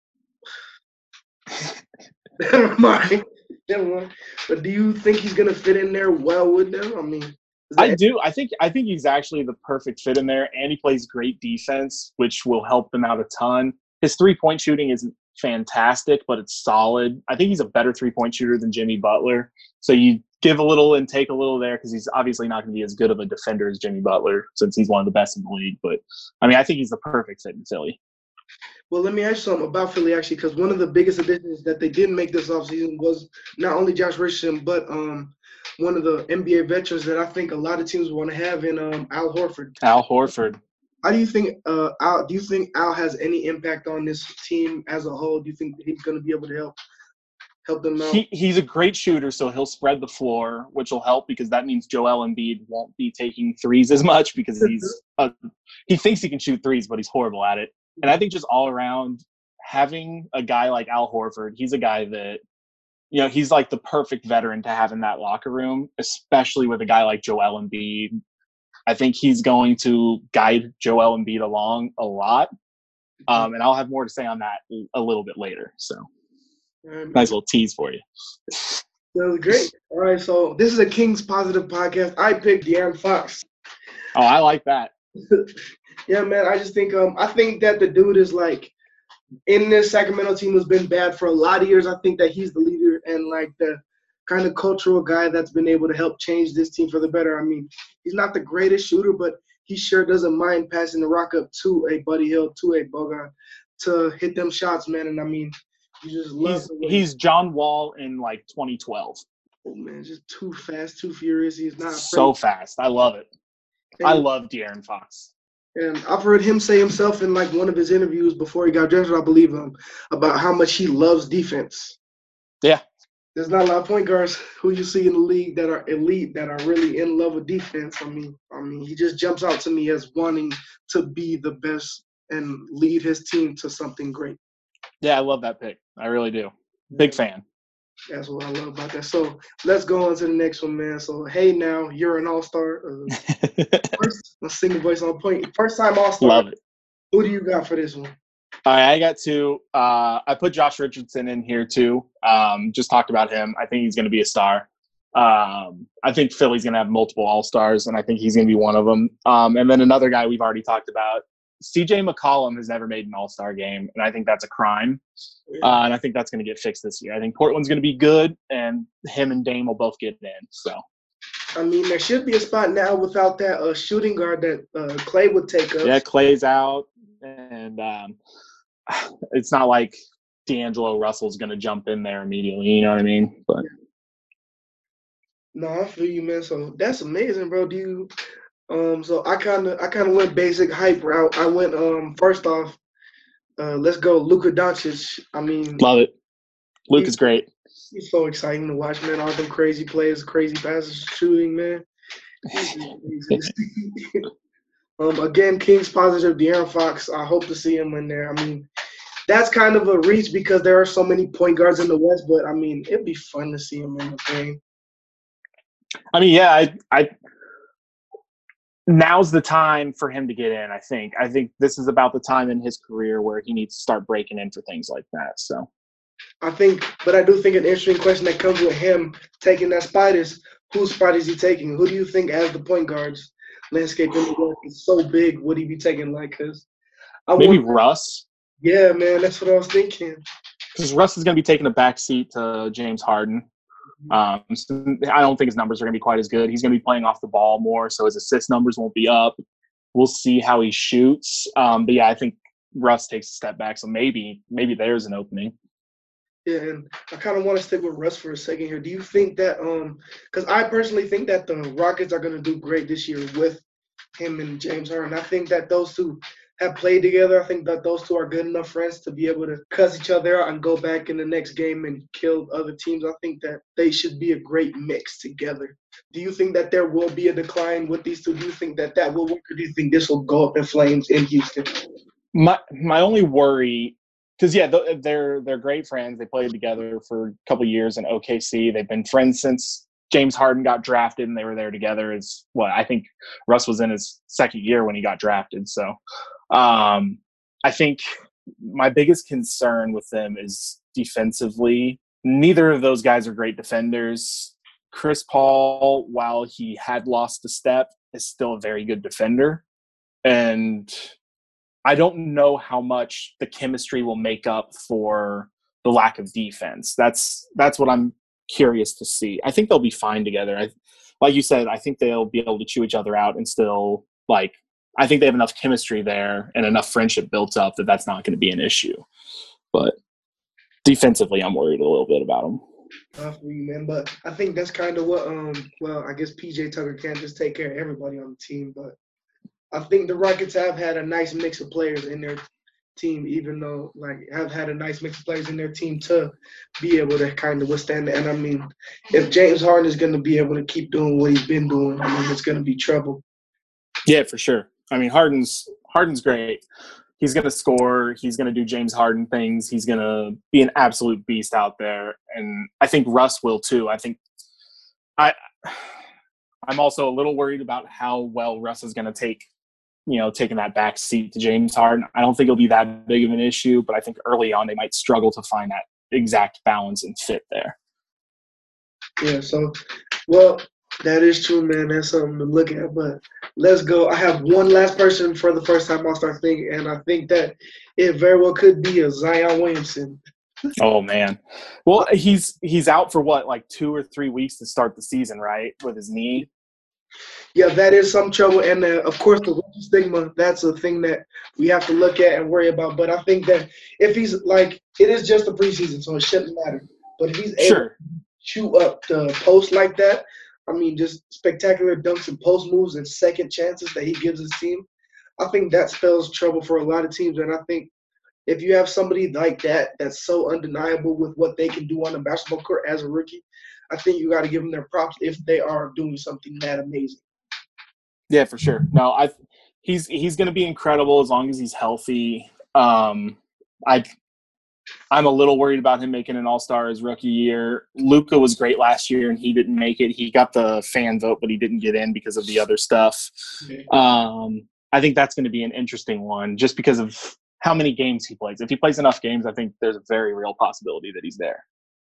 [SPEAKER 1] Never mind. Never mind. But do you think he's gonna fit in there well with them? I mean, is
[SPEAKER 2] I
[SPEAKER 1] that-
[SPEAKER 2] do. I think. I think he's actually the perfect fit in there, and he plays great defense, which will help them out a ton. His three-point shooting isn't fantastic, but it's solid. I think he's a better three-point shooter than Jimmy Butler. So you give a little and take a little there because he's obviously not going to be as good of a defender as Jimmy Butler since he's one of the best in the league. But, I mean, I think he's the perfect fit in Philly.
[SPEAKER 1] Well, let me ask you something about Philly, actually, because one of the biggest additions that they didn't make this offseason was not only Josh Richardson, but um, one of the N B A veterans that I think a lot of teams want to have in um, Al Horford.
[SPEAKER 2] Al Horford.
[SPEAKER 1] How do you think uh, Al? Do you think Al has any impact on this team as a whole? Do you think he's going to be able to help help them out?
[SPEAKER 2] He, he's a great shooter, so he'll spread the floor, which will help because that means Joel Embiid won't be taking threes as much because he's uh, he thinks he can shoot threes, but he's horrible at it. And I think just all around, having a guy like Al Horford, he's a guy that, you know, he's like the perfect veteran to have in that locker room, especially with a guy like Joel Embiid. I think he's going to guide Joel Embiid along a lot. Um, and I'll have more to say on that a little bit later. So
[SPEAKER 1] Um,
[SPEAKER 2] nice little tease for you.
[SPEAKER 1] That was great. All right, so this is a Kings Positive podcast. I picked De'Aaron Fox.
[SPEAKER 2] Oh, I like that.
[SPEAKER 1] Yeah, man. I just think um I think that the dude is like in this Sacramento team has been bad for a lot of years. I think that he's the leader and like the kind of cultural guy that's been able to help change this team for the better. I mean, he's not the greatest shooter, but he sure doesn't mind passing the rock up to a Buddy Hield, to a Bogut, to hit them shots, man. And I mean, you just love
[SPEAKER 2] He's
[SPEAKER 1] the way
[SPEAKER 2] he's John Wall in like twenty twelve.
[SPEAKER 1] oh, man, just too fast, too furious. He's not
[SPEAKER 2] So fast. I love it.
[SPEAKER 1] afraid.
[SPEAKER 2] I love De'Aaron Fox.
[SPEAKER 1] And I've heard him say himself in like one of his interviews before he got drafted, I believe him, about how much he loves defense.
[SPEAKER 2] Yeah.
[SPEAKER 1] There's not a lot of point guards who you see in the league that are elite that are really in love with defense. I mean, I mean, he just jumps out to me as wanting to be the best and lead his team to something great.
[SPEAKER 2] Yeah, I love that pick. I really do. Big fan.
[SPEAKER 1] That's what I love about that. So let's go on to the next one, man. So hey, now you're an all-star. Uh, first, a single voice on point. First time all-star.
[SPEAKER 2] Love it.
[SPEAKER 1] Who do you got for this one?
[SPEAKER 2] All right, I got two. Uh, I put Josh Richardson in here too. Um, just talked about him. I think he's going to be a star. Um, I think Philly's going to have multiple All-Stars, and I think he's going to be one of them. Um, and then another guy we've already talked about, C J McCollum has never made an All-Star game, and I think that's a crime. Uh, and I think that's going to get fixed this year. I think Portland's going to be good, and him and Dame will both get in. So,
[SPEAKER 1] I mean, there should be a spot now without that uh, shooting guard that uh, Clay would take up.
[SPEAKER 2] yeah, Clay's out, and um, it's not like D'Angelo Russell's going to jump in there immediately. You know what I mean? But
[SPEAKER 1] no, I feel you, man. So that's amazing, bro. Do you? Um, so I kind of, I kind of went basic hype route. I went um first off, uh, let's go Luka Doncic. I mean,
[SPEAKER 2] love it. Luke is great.
[SPEAKER 1] He's so exciting to watch, man. All them crazy plays, crazy passes, shooting, man. um, again, Kings positive. De'Aaron Fox. I hope to see him in there. I mean, that's kind of a reach because there are so many point guards in the West. But I mean, it'd be fun to see him in the game.
[SPEAKER 2] I mean, yeah, I, I. Now's the time for him to get in. I think. I think this is about the time in his career where he needs to start breaking in for things like that. So.
[SPEAKER 1] I think, but I do think an interesting question that comes with him taking that spot is whose spot is he taking? Who do you think as the point guards landscape in the West is so big? Would he be taking like? Cause I
[SPEAKER 2] maybe
[SPEAKER 1] want,
[SPEAKER 2] Russ.
[SPEAKER 1] Yeah, man, that's what I was thinking.
[SPEAKER 2] Because Russ is going to be taking a back seat to James Harden. Um, so I don't think his numbers are going to be quite as good. He's going to be playing off the ball more, so his assist numbers won't be up. We'll see how he shoots. Um, but yeah, I think Russ takes a step back, so maybe maybe there's an opening.
[SPEAKER 1] Yeah, and I kind of want to stick with Russ for a second here. Do you think that um, because I personally think that the Rockets are going to do great this year with him and James Harden. I think that those two have played together. I think that those two are good enough friends to be able to cuss each other out and go back in the next game and kill other teams. I think that they should be a great mix together. Do you think that there will be a decline with these two? Do you think that that will work, or do you think this will go up in flames in Houston?
[SPEAKER 2] My my only worry, because yeah, they're they're great friends. They played together for a couple of years in O K C. They've been friends since James Harden got drafted, and they were there together. Is what I think. Russ was in his second year when he got drafted. So, um, I think my biggest concern with them is defensively. Neither of those guys are great defenders. Chris Paul, while he had lost a step, is still a very good defender, and I don't know how much the chemistry will make up for the lack of defense. That's that's what I'm curious to see. I think they'll be fine together. I, like you said, I think they'll be able to chew each other out and still, like, I think they have enough chemistry there and enough friendship built up that that's not going to be an issue. But defensively, I'm worried a little bit about them.
[SPEAKER 1] Uh, for you, man. But I think that's kind of what, um, well, I guess P J Tucker can't just take care of everybody on the team, but I think the Rockets have had a nice mix of players in their team, even though, like, have had a nice mix of players in their team to be able to kind of withstand it. And, I mean, if James Harden is going to be able to keep doing what he's been doing, I mean, it's going to be trouble.
[SPEAKER 2] Yeah, for sure. I mean, Harden's Harden's great. He's going to score. He's going to do James Harden things. He's going to be an absolute beast out there. And I think Russ will too. I think I – I'm also a little worried about how well Russ is going to take, you know, taking that back seat to James Harden. I don't think it'll be that big of an issue, but I think early on they might struggle to find that exact balance and fit there.
[SPEAKER 1] Yeah, so, well, that is true, man. That's something to look at. But let's go. I have one last person for the first time All-Star thing, and I think that it very well could be a Zion Williamson.
[SPEAKER 2] Oh, man. Well, he's he's out for what, like two or three weeks to start the season, right, with his knee?
[SPEAKER 1] Yeah, that is some trouble. And, uh, of course, the rookie stigma, that's a thing that we have to look at and worry about. But I think that if he's, like, it is just a preseason, so it shouldn't matter. But if he's able
[SPEAKER 2] Sure.
[SPEAKER 1] to chew up the post like that, I mean, just spectacular dunks and post moves and second chances that he gives his team, I think that spells trouble for a lot of teams. And I think if you have somebody like that that's so undeniable with what they can do on the basketball court as a rookie, I think you got to give them their props if they are doing something that amazing.
[SPEAKER 2] Yeah, for sure. No, I he's he's going to be incredible as long as he's healthy. Um, I I'm a little worried about him making an All-Star his rookie year. Luka was great last year, and he didn't make it. He got the fan vote, but he didn't get in because of the other stuff.
[SPEAKER 1] Okay.
[SPEAKER 2] Um, I think that's going to be an interesting one just because of how many games he plays. If he plays enough games, I think there's a very real possibility that he's there.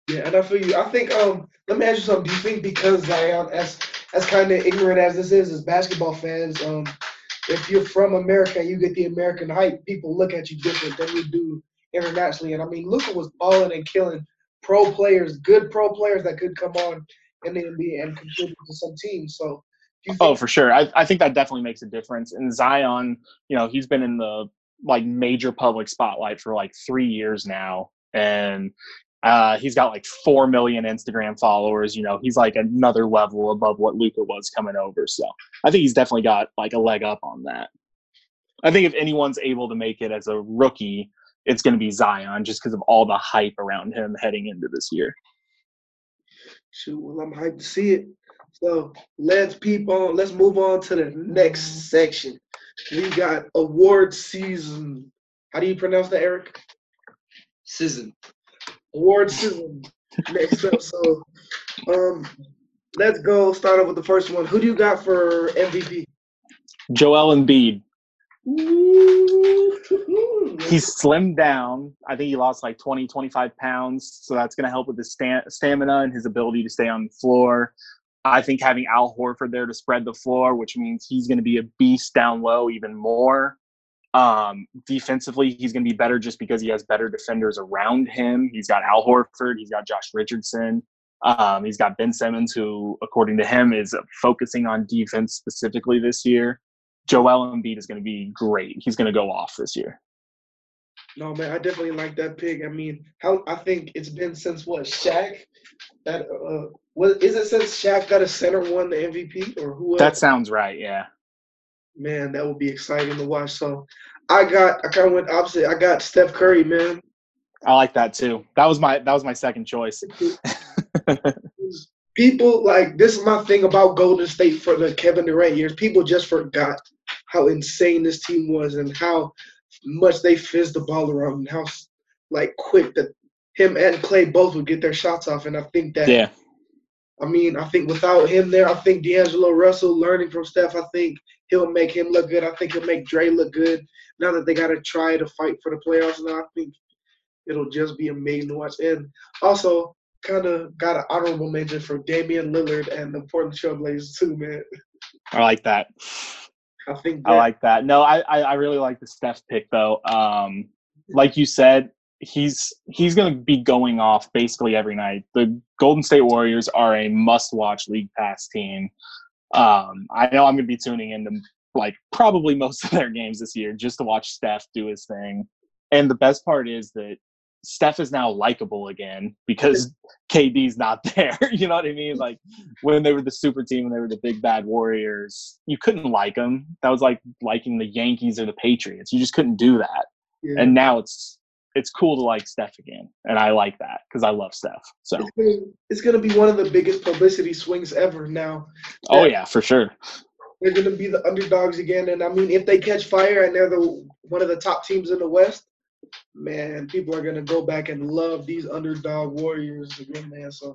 [SPEAKER 1] Yeah, and I feel you. I think um let me ask you something. Do you think because Zion, as as kind of ignorant as this is as basketball fans, um if you're from America and you get the American hype, people look at you different than we do internationally. And I mean, Luka was balling and killing pro players, good pro players that could come on in the N B A and contribute to some teams. So do you
[SPEAKER 2] Oh,
[SPEAKER 1] think
[SPEAKER 2] for sure. I, I think that definitely makes a difference. And Zion, you know, he's been in the like major public spotlight for like three years now. And uh, he's got like four million Instagram followers. You know, he's like another level above what Luca was coming over. So I think he's definitely got like a leg up on that. I think if anyone's able to make it as a rookie, it's going to be Zion just because of all the hype around him heading into this year.
[SPEAKER 1] shoot, well, I'm hyped to see it. So let's peep on. Let's move on to the next section. We got award season. How do you pronounce that, Eric?
[SPEAKER 3] Season.
[SPEAKER 1] Award season. Next up. So, um, let's go. Start off with the first one. Who do you got for M V P?
[SPEAKER 2] Joel Embiid.
[SPEAKER 1] Ooh.
[SPEAKER 2] He's slimmed down. I think he lost like twenty, twenty-five pounds. So that's going to help with his sta- stamina and his ability to stay on the floor. I think having Al Horford there to spread the floor, which means he's going to be a beast down low even more. Um, defensively, he's going to be better just because he has better defenders around him. He's got Al Horford. He's got Josh Richardson. Um, he's got Ben Simmons, who, according to him, is focusing on defense specifically this year. Joel Embiid is going to be great. He's going to go off this year.
[SPEAKER 1] No, man, I definitely like that pick. I mean, how I think it's been since what Shaq that uh what is it since Shaq got a center won the M V P or who?
[SPEAKER 2] That sounds right. Yeah.
[SPEAKER 1] Man, that would be exciting to watch. So, I got I kind of went opposite. I got Steph Curry, man.
[SPEAKER 2] I like that too. That was my that was my second choice.
[SPEAKER 1] People like this is my thing about Golden State for the Kevin Durant years. People just forgot how insane this team was and how much they fizzed the ball around and how like quick that him and Clay both would get their shots off. And I think that
[SPEAKER 2] Yeah.
[SPEAKER 1] I mean, I think without him there, I think D'Angelo Russell learning from Steph, I think he'll make him look good. I think he'll make Dre look good. Now that they got to try to fight for the playoffs now, I think it'll just be amazing to watch. And also, kind of got an honorable mention for Damian Lillard and the Portland Trailblazers too, man.
[SPEAKER 2] I like that.
[SPEAKER 1] I think that,
[SPEAKER 2] I like that. No, I, I, I really like the Steph pick though. Um, like you said, he's he's going to be going off basically every night. The Golden State Warriors are a must-watch League Pass team. Um, I know I'm going to be tuning into like probably most of their games this year just to watch Steph do his thing. And the best part is that Steph is now likable again because K D's not there. You know what I mean? Like when they were the super team and they were the big bad Warriors, you couldn't like them. That was like liking the Yankees or the Patriots. You just couldn't do that.
[SPEAKER 1] yeah.
[SPEAKER 2] And now it's it's cool to like Steph again, and I like that because I love Steph. So
[SPEAKER 1] it's gonna, it's gonna be one of the biggest publicity swings ever now.
[SPEAKER 2] oh yeah, for sure.
[SPEAKER 1] They're gonna be the underdogs again, and I mean, if they catch fire and they're the one of the top teams in the West, man, people are gonna go back and love these underdog Warriors again, man. So,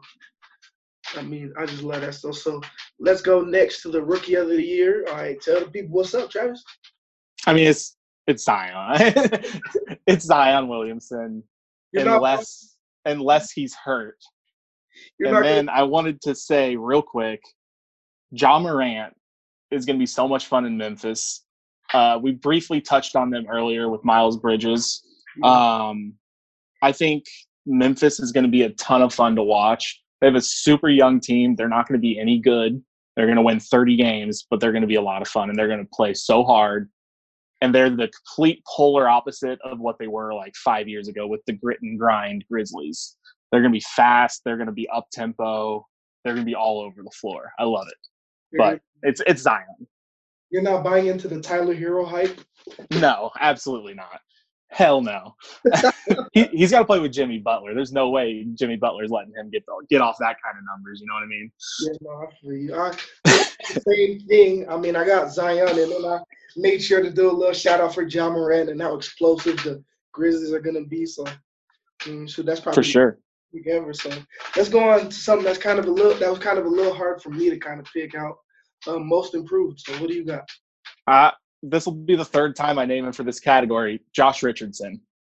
[SPEAKER 1] I mean, I just love that stuff. So, let's go next to the Rookie of the Year. All right, tell the people what's up, Travis.
[SPEAKER 2] I mean, it's it's Zion. It's Zion Williamson,
[SPEAKER 1] You're not-
[SPEAKER 2] unless unless he's hurt.
[SPEAKER 1] You're
[SPEAKER 2] And
[SPEAKER 1] not
[SPEAKER 2] then
[SPEAKER 1] gonna,
[SPEAKER 2] I wanted to say real quick, Ja Morant is going to be so much fun in Memphis. Uh, we briefly touched on them earlier with Miles Bridges. Um, I think Memphis is going to be a ton of fun to watch. They have a super young team. They're not going to be any good. They're going to win thirty games, but they're going to be a lot of fun, and they're going to play so hard. And they're the complete polar opposite of what they were like five years ago with the grit and grind Grizzlies. They're going to be fast. They're going to be up-tempo. They're going to be all over the floor. I love it. But it's it's Zion.
[SPEAKER 1] You're not buying into the Tyler Hero hype.
[SPEAKER 2] No, absolutely not. Hell no. he, he's got to play with Jimmy Butler. There's no way Jimmy Butler's letting him get get off that kind of numbers. You know what I mean?
[SPEAKER 1] Yeah, no, I feel you. I, same thing. I mean, I got Zion, and then I made sure to do a little shout out for Ja Morant and how explosive the Grizzlies are gonna be. So, mm, so that's probably
[SPEAKER 2] For sure.
[SPEAKER 1] big ever. So let's go on to something that's kind of a little that was kind of a little hard for me to kind of pick out. Um, most improved. So what do you got?
[SPEAKER 2] Uh, this will be the third time I name him for this category. Josh Richardson.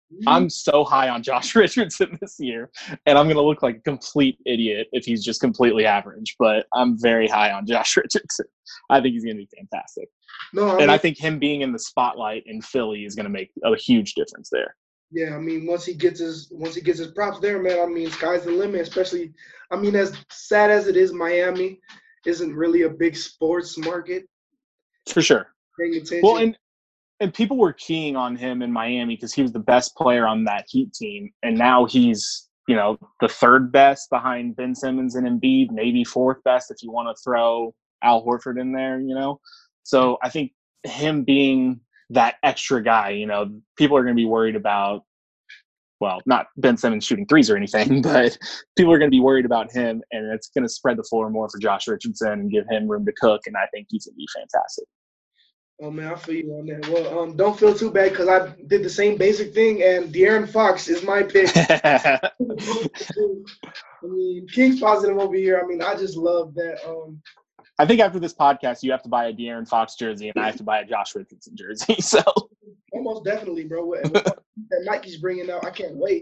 [SPEAKER 2] I'm so high on Josh Richardson this year, and I'm going to look like a complete idiot if he's just completely average. But I'm very high on Josh Richardson. I think he's going to be fantastic.
[SPEAKER 1] No, I
[SPEAKER 2] and
[SPEAKER 1] mean,
[SPEAKER 2] I think him being in the spotlight in Philly is going to make a huge difference there.
[SPEAKER 1] yeah, I mean, once he gets his once he gets his props there, man, I mean, sky's the limit. Especially, I mean, as sad as it is, Miami isn't really a big sports market.
[SPEAKER 2] For sure.
[SPEAKER 1] Paying attention.
[SPEAKER 2] Well, and and people were keying on him in Miami because he was the best player on that Heat team, and now he's, you know, the third best behind Ben Simmons and Embiid, maybe fourth best if you want to throw Al Horford in there, you know. So I think him being that extra guy, you know, people are going to be worried about, well, not Ben Simmons shooting threes or anything, but people are going to be worried about him, and it's going to spread the floor more for Josh Richardson and give him room to cook, and I think he's going to be fantastic.
[SPEAKER 1] Oh, man, I feel you on that. Well, um, don't feel too bad because I did the same basic thing, and De'Aaron Fox is my pick. I mean, King's positive over here. I mean, I just love that. Um,
[SPEAKER 2] I think after this podcast, you have to buy a De'Aaron Fox jersey, and I have to buy a Josh Richardson jersey. So
[SPEAKER 1] almost definitely, bro. What, what that Nike's bringing out, I can't wait.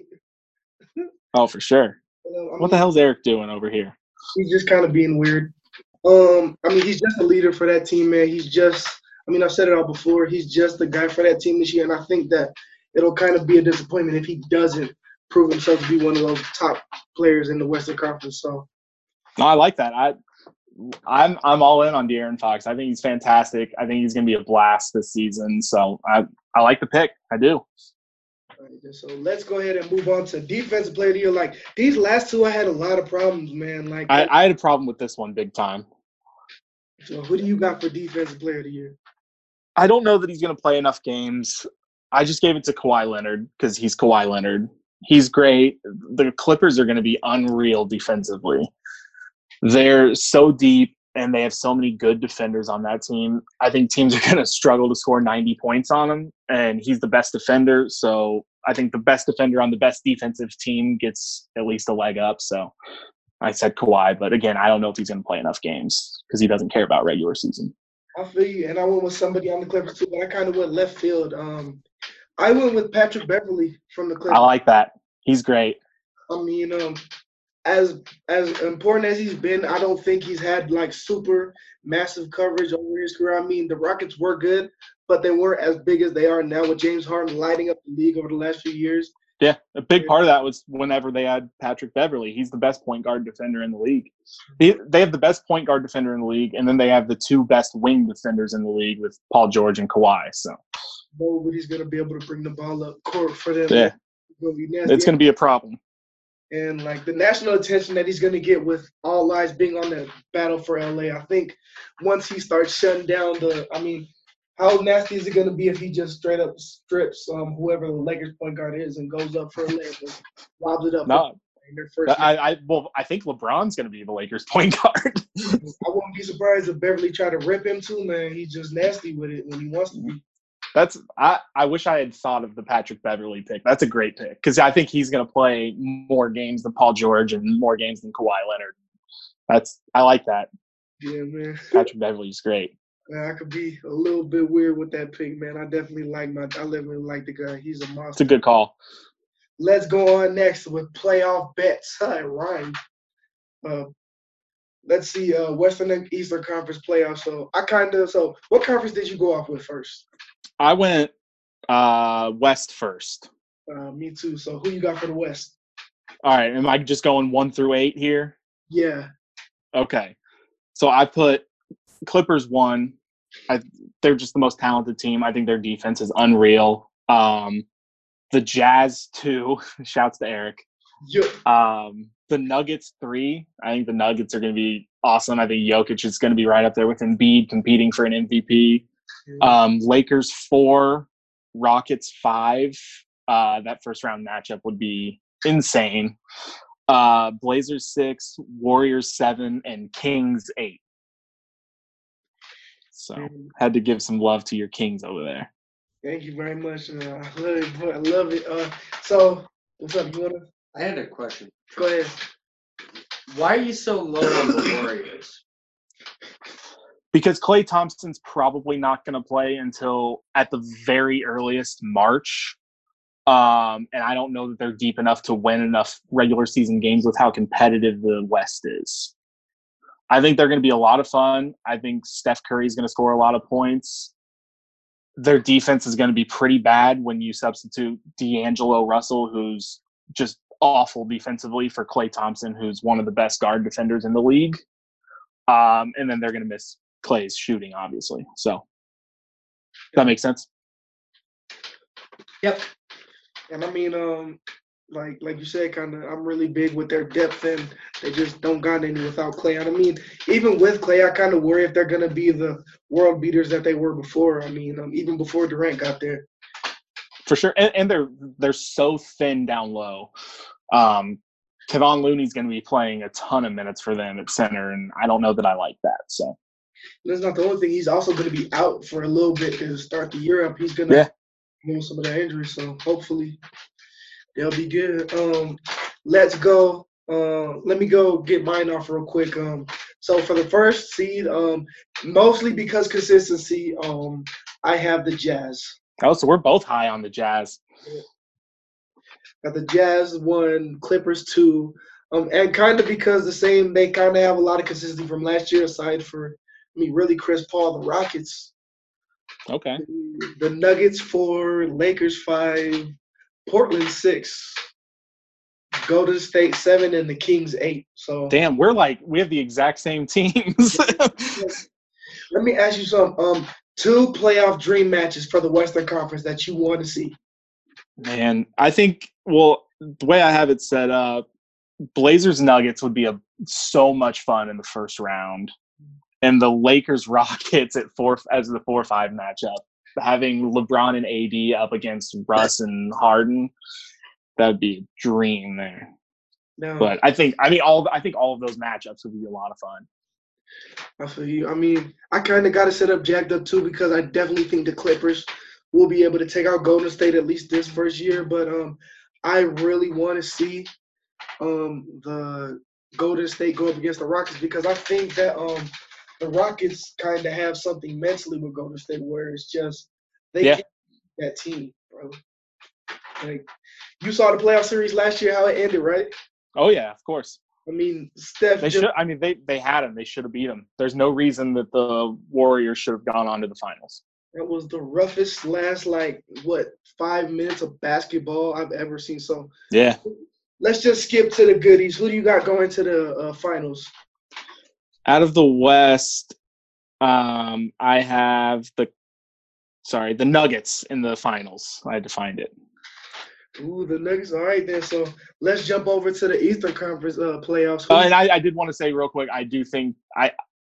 [SPEAKER 2] Oh, for sure.
[SPEAKER 1] Uh, I
[SPEAKER 2] what
[SPEAKER 1] mean,
[SPEAKER 2] the hell's Eric doing over here?
[SPEAKER 1] He's just kind of being weird. Um, I mean, he's just a leader for that team, man. He's just – I mean, I've said it all before. He's just the guy for that team this year, and I think that it'll kind of be a disappointment if he doesn't prove himself to be one of those top players in the Western Conference. So,
[SPEAKER 2] no, I like that. I, I'm I'm all in on De'Aaron Fox. I think he's fantastic. I think he's going to be a blast this season. So I I like the pick. I do.
[SPEAKER 1] All right, so let's go ahead and move on to defensive player of the year. Like these last two, I had a lot of problems, man. Like
[SPEAKER 2] I, I had a problem with this one big time.
[SPEAKER 1] So who do you got for defensive player of the year?
[SPEAKER 2] I don't know that he's going to play enough games. I just gave it to Kawhi Leonard because he's Kawhi Leonard. He's great. The Clippers are going to be unreal defensively. They're so deep, and they have so many good defenders on that team. I think teams are going to struggle to score ninety points on him, and he's the best defender. So I think the best defender on the best defensive team gets at least a leg up. So I said Kawhi, but again, I don't know if he's going to play enough games because he doesn't care about regular season.
[SPEAKER 1] I feel you, and I went with somebody on the Clippers too, but I kind of went left field. Um, I went with Patrick Beverley from the Clippers.
[SPEAKER 2] I like that. He's great.
[SPEAKER 1] I mean, um, as as important as he's been, I don't think he's had like super massive coverage over his career. I mean, the Rockets were good, but they weren't as big as they are now with James Harden lighting up the league over the last few years.
[SPEAKER 2] Yeah, a big part of that was whenever they had Patrick Beverley. He's the best point guard defender in the league. They, they have the best point guard defender in the league, and then they have the two best wing defenders in the league with Paul George and Kawhi. So
[SPEAKER 1] nobody's going to be able to bring the ball up court for them.
[SPEAKER 2] Yeah,
[SPEAKER 1] it's going to be nasty.
[SPEAKER 2] It's going to be a problem.
[SPEAKER 1] And, like, the national attention that he's going to get with all eyes being on the battle for L A, I think once he starts shutting down the – I mean – how nasty is it going to be if he just straight up strips um, whoever the Lakers point guard is and goes up for a layup and lobs it up?
[SPEAKER 2] No,
[SPEAKER 1] in their first
[SPEAKER 2] I, I well, I think LeBron's going to be the Lakers point guard.
[SPEAKER 1] I wouldn't be surprised if Beverly tried to rip him too, man. He's just nasty with it when he wants to be.
[SPEAKER 2] That's I, I wish I had thought of the Patrick Beverly pick. That's a great pick because I think he's going to play more games than Paul George and more games than Kawhi Leonard. That's I like that.
[SPEAKER 1] Yeah, man.
[SPEAKER 2] Patrick Beverly's great.
[SPEAKER 1] Man, I could be a little bit weird with that pick, man. I definitely like my. I definitely like the guy. He's a monster.
[SPEAKER 2] It's a good call.
[SPEAKER 1] Let's go on next with playoff bets. I rhyme. Uh, let's see. Uh, Western and Eastern Conference playoffs. So I kind of. So what conference did you go off with first?
[SPEAKER 2] I went uh, West first.
[SPEAKER 1] Uh, me too. So who you got for the West?
[SPEAKER 2] All right. Am I just going one through eight here?
[SPEAKER 1] Yeah.
[SPEAKER 2] Okay. So I put Clippers one. I, they're just the most talented team. I think their defense is unreal. Um, the Jazz two. Shouts to Eric.
[SPEAKER 1] Yeah.
[SPEAKER 2] Um, the Nuggets three. I think the Nuggets are going to be awesome. I think Jokic is going to be right up there with Embiid competing for an M V P. Um, Lakers four. Rockets five. Uh, that first round matchup would be insane. Uh, Blazers six. Warriors seven. And Kings eight. So had to give some love to your Kings over there.
[SPEAKER 1] Thank you very much. Uh, I love it. I love it. Uh, so what's up? You wanna?
[SPEAKER 3] I had a question.
[SPEAKER 1] Go ahead.
[SPEAKER 3] Why are you so low on the Warriors?
[SPEAKER 2] Because Klay Thompson's probably not going to play until at the very earliest March. Um, and I don't know that they're deep enough to win enough regular season games with how competitive the West is. I think they're going to be a lot of fun. I think Steph Curry is going to score a lot of points. Their defense is going to be pretty bad when you substitute D'Angelo Russell, who's just awful defensively, for Klay Thompson, who's one of the best guard defenders in the league. Um, and then they're going to miss Klay's shooting, obviously. So, does that make sense?
[SPEAKER 1] Yep. And I mean, um, like like you said, kind of, I'm really big with their depth, and they just don't got any without Klay. And I mean, even with Klay, I kind of worry if they're gonna be the world beaters that they were before. I mean, um, even before Durant got there.
[SPEAKER 2] For sure, and, and they're they're so thin down low. Um, Kevon Looney's going to be playing a ton of minutes for them at center, and I don't know that I like that. So
[SPEAKER 1] that's not the only thing. He's also going to be out for a little bit to start the year up. He's going to
[SPEAKER 2] yeah.
[SPEAKER 1] move some of that injury, so hopefully they'll be good. Um, let's go. Uh, let me go get mine off real quick. Um, so for the first seed, um, mostly because consistency, um, I have the Jazz.
[SPEAKER 2] Oh, so we're both high on the Jazz.
[SPEAKER 1] Got the Jazz one, Clippers two, um, and kind of because the same, they kind of have a lot of consistency from last year, aside for, I mean, really Chris Paul, the Rockets.
[SPEAKER 2] Okay.
[SPEAKER 1] The Nuggets four, Lakers five, Portland six, Golden State seven, and the Kings eight. So
[SPEAKER 2] damn, we're like we have the exact same teams.
[SPEAKER 1] Let me ask you some. Um, two playoff dream matches for the Western Conference that you want to see.
[SPEAKER 2] Man, I think well, the way I have it set up, Blazers Nuggets would be a so much fun in the first round, and the Lakers Rockets at four as the four five matchup. Having LeBron and A D up against Russ and Harden, that would be a dream there.
[SPEAKER 1] No.
[SPEAKER 2] But I think, I mean, all I think all of those matchups would be a lot of fun.
[SPEAKER 1] I feel you. I mean, I kind of got to set up jacked up too because I definitely think the Clippers will be able to take out Golden State at least this first year. But um, I really want to see um the Golden State go up against the Rockets because I think that um the Rockets kind of have something mentally with Golden State where it's just they
[SPEAKER 2] yeah.
[SPEAKER 1] can't beat that team, bro. Like you saw the playoff series last year, how it ended, right?
[SPEAKER 2] Oh yeah, of course.
[SPEAKER 1] I mean, Steph.
[SPEAKER 2] They
[SPEAKER 1] just,
[SPEAKER 2] should. I mean, they they had him. They should have beat him. There's no reason that the Warriors should have gone on to the finals.
[SPEAKER 1] That was the roughest last like what five minutes of basketball I've ever seen. So
[SPEAKER 2] yeah,
[SPEAKER 1] let's just skip to the goodies. Who do you got going to the uh, finals?
[SPEAKER 2] Out of the West, um, I have the sorry the Nuggets in the finals. I had to find it.
[SPEAKER 1] Ooh, the Nuggets. All right, then. So let's jump over to the Eastern Conference uh, playoffs.
[SPEAKER 2] Uh, and I, I did want to say real quick, I do think I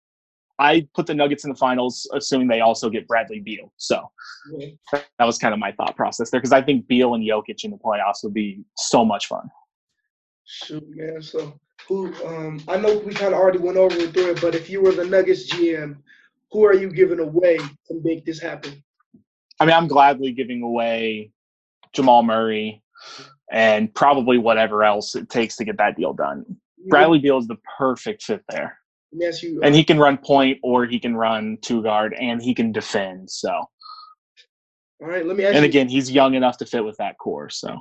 [SPEAKER 2] I put the Nuggets in the finals, assuming they also get Bradley Beal. So
[SPEAKER 1] yeah.
[SPEAKER 2] that was kind of my thought process there, because I think Beal and Jokic in the playoffs would be so much fun.
[SPEAKER 1] Shoot, man. So who? Um, I know we kind of already went over it through it, but if you were the Nuggets G M, who are you giving away to make this happen?
[SPEAKER 2] I mean, I'm gladly giving away Jamal Murray and probably whatever else it takes to get that deal done. Bradley Beal is the perfect fit there.
[SPEAKER 1] Yes, you.
[SPEAKER 2] And he can run point or he can run two guard and he can defend. So,
[SPEAKER 1] all right, let me ask
[SPEAKER 2] and
[SPEAKER 1] you.
[SPEAKER 2] again, he's young enough to fit with that core. So,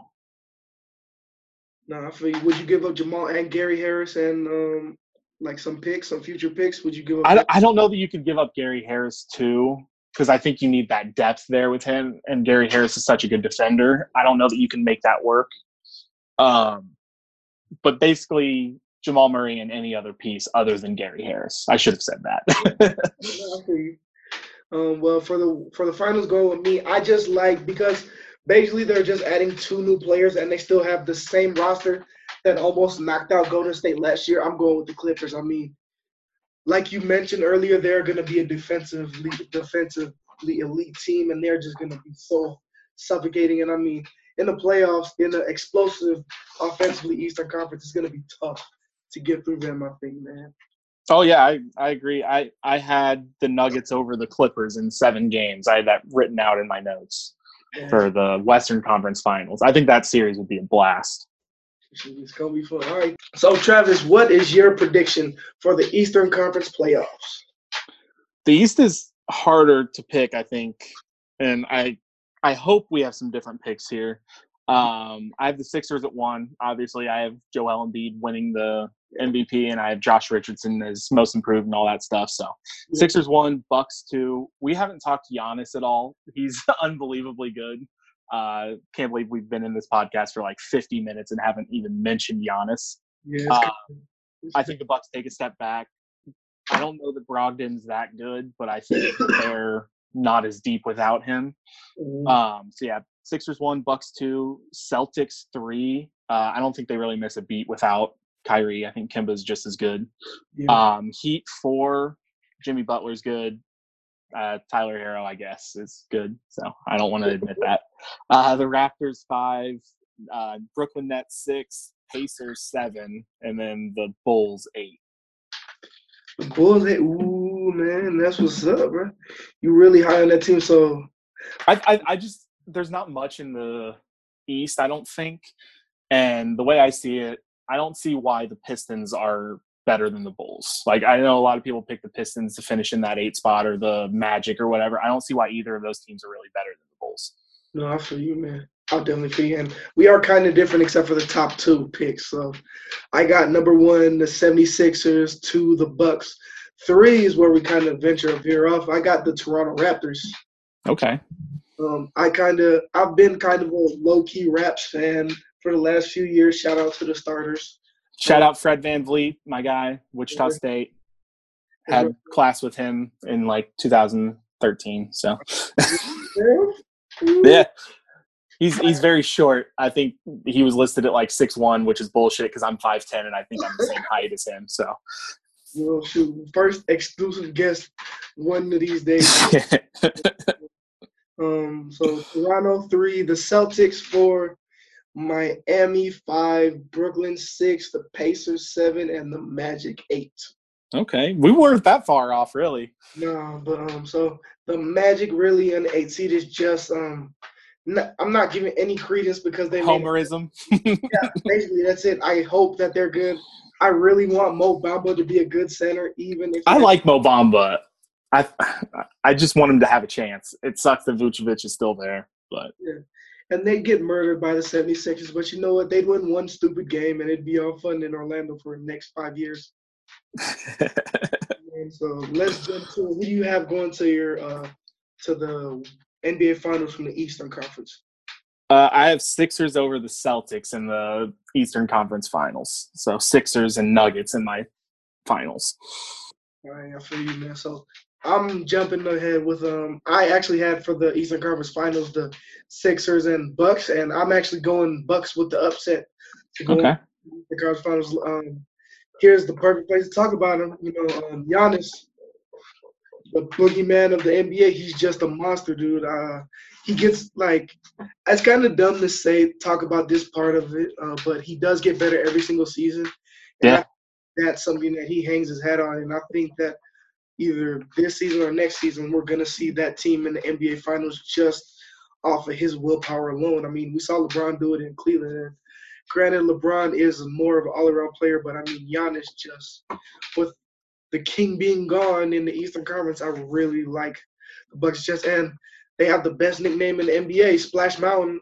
[SPEAKER 1] no, I feel you. Would you give up Jamal and Gary Harris and um, like some picks, some future picks? Would you give up?
[SPEAKER 2] I, I don't know that you could give up Gary Harris too, because I think you need that depth there with him. And Gary Harris is such a good defender. I don't know that you can make that work. Um, but basically, Jamal Murray and any other piece other than Gary Harris. I should have said that.
[SPEAKER 1] um, well, for the for the finals going with me, I just like because basically they're just adding two new players and they still have the same roster that almost knocked out Golden State last year. I'm going with the Clippers. I mean, like you mentioned earlier, they're going to be a defensively defensively elite team, and they're just going to be so suffocating. And I mean, in the playoffs, in the explosive offensively Eastern Conference, it's going to be tough to get through them, I think, man.
[SPEAKER 2] Oh, yeah, I, I agree. I, I had the Nuggets over the Clippers in seven games. I had that written out in my notes yeah. for the Western Conference Finals. I think that series would be a blast.
[SPEAKER 1] It's going to be fun. All right. So, Travis, what is your prediction for the Eastern Conference playoffs?
[SPEAKER 2] The East is harder to pick, I think, and I I hope we have some different picks here. Um, I have the Sixers at one. Obviously, I have Joel Embiid winning the M V P, and I have Josh Richardson as most improved and all that stuff. So
[SPEAKER 1] Yeah.
[SPEAKER 2] Sixers one, Bucks two. We haven't talked Giannis at all. He's unbelievably good. Uh, can't believe we've been in this podcast for like fifty minutes and haven't even mentioned Giannis.
[SPEAKER 1] Yeah,
[SPEAKER 2] Uh,
[SPEAKER 1] kind of,
[SPEAKER 2] I think the Bucks take a step back. I don't know that Brogdon's that good, but I think they're not as deep without him.
[SPEAKER 1] Mhm.
[SPEAKER 2] Um, so yeah, Sixers one, Bucks two, Celtics three. Uh, I don't think they really miss a beat without Kyrie. I think Kemba's just as good.
[SPEAKER 1] yeah.
[SPEAKER 2] Um, Heat four, Jimmy Butler's good. Uh, Tyler Hero, I guess, is good. So I don't want to admit that. Uh, the Raptors five, uh, Brooklyn Nets six, Pacers seven, and then the Bulls eight.
[SPEAKER 1] The Bulls, they, ooh, man, that's what's up, bro. You really high on that team, so
[SPEAKER 2] I, I, I just there's not much in the East, I don't think, and the way I see it, I don't see why the Pistons are better than the Bulls. Like, I know a lot of people pick the Pistons to finish in that eight spot or the Magic or whatever. I don't see why either of those teams are really better than the Bulls.
[SPEAKER 1] no, I feel you, man. I'll definitely feel you. And we are kind of different except for the top two picks. So I got number one, the seventy-sixers, two, the Bucks. Three is where we kind of venture up here off. I got the Toronto Raptors.
[SPEAKER 2] Okay.
[SPEAKER 1] Um, I kind of, I've been kind of a low-key Raps fan for the last few years. Shout out to the starters.
[SPEAKER 2] Shout out Fred VanVleet, my guy, Wichita State. Had class with him in like two thousand thirteen. So yeah, he's he's very short. I think he was listed at like six one, which is bullshit because I'm five ten and I think I'm the same height as him. So
[SPEAKER 1] Well, shoot, first exclusive guest one of these days. um, so Toronto three, the Celtics four, Miami five, Brooklyn six, the Pacers seven, and the Magic eight.
[SPEAKER 2] Okay, we weren't that far off, really.
[SPEAKER 1] No, but um, so the Magic really in the eight seed is just um, not, I'm not giving any credence because they made,
[SPEAKER 2] Homerism.
[SPEAKER 1] yeah, basically that's it. I hope that they're good. I really want Mo Bamba to be a good center, even if
[SPEAKER 2] I like Mo Bamba. I I just want him to have a chance. It sucks that Vucevic is still there, but
[SPEAKER 1] yeah. And they get murdered by the seventy-sixers, but you know what? They'd win one stupid game and it'd be all fun in Orlando for the next five years. And so let's jump to who do you have going to your uh, to the N B A Finals from the Eastern Conference?
[SPEAKER 2] Uh, I have Sixers over the Celtics in the Eastern Conference Finals. So Sixers and Nuggets in my finals.
[SPEAKER 1] All right, I feel you, man. So I'm jumping ahead with um. I actually had for the Eastern Conference Finals the Sixers and Bucks, and I'm actually going Bucks with the upset to go
[SPEAKER 2] Okay.
[SPEAKER 1] in the Conference Finals. Um, here's the perfect place to talk about him. You know, um, Giannis, the boogeyman of the N B A. He's just a monster, dude. Uh, he gets like, it's kind of dumb to say talk about this part of it, uh, but he does get better every single season. And
[SPEAKER 2] Yeah.
[SPEAKER 1] I, that's something that he hangs his hat on, and I think that either this season or next season, we're going to see that team in the N B A Finals just off of his willpower alone. I mean, we saw LeBron do it in Cleveland. And granted, LeBron is more of an all-around player, but I mean, Giannis just, with the king being gone in the Eastern Conference, I really like the Bucks. Just and they have the best nickname in the N B A, Splash Mountain.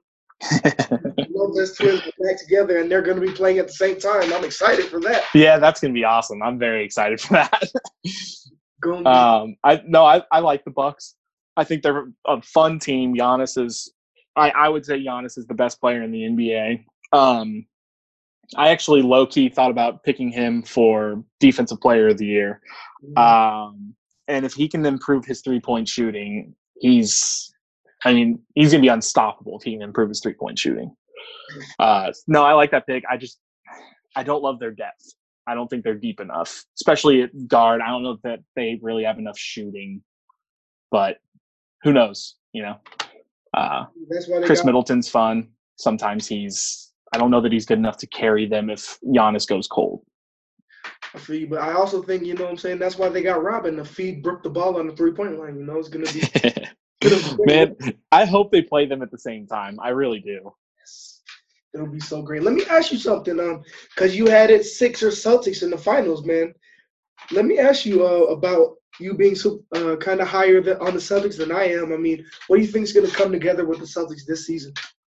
[SPEAKER 1] Lopez twins are back together, and they're going to be playing at the same time. I'm excited for that.
[SPEAKER 2] Yeah, that's gonna be awesome. I'm very excited for that.
[SPEAKER 1] Going
[SPEAKER 2] um, I no, I, I like the Bucks. I think they're a fun team. Giannis is, I, I would say Giannis is the best player in the N B A. Um, I actually low key thought about picking him for Defensive Player of the Year. Um, and if he can improve his three point shooting, he's, I mean, he's gonna be unstoppable if he can improve his three point shooting. Uh, no, I like that pick. I just, I don't love their depth. I don't think they're deep enough, especially at guard. I don't know that they really have enough shooting, but who knows? You know, uh,
[SPEAKER 1] That's why they
[SPEAKER 2] Chris
[SPEAKER 1] got,
[SPEAKER 2] Middleton's fun. Sometimes he's. I don't know that he's good enough to carry them if Giannis goes cold.
[SPEAKER 1] I feel you, but I also think, you know what I'm saying, that's why they got Robin to feed Brook the ball on the three-point line. You know, it's going to be –
[SPEAKER 2] Man, I hope they play them at the same time. I really do.
[SPEAKER 1] It'll be so great. Let me ask you something, um, because you had it Sixers Celtics in the finals, man. Let me ask you uh, about you being so, uh, kind of higher than, on the Celtics than I am. I mean, what do you think is going to come together with the Celtics this season?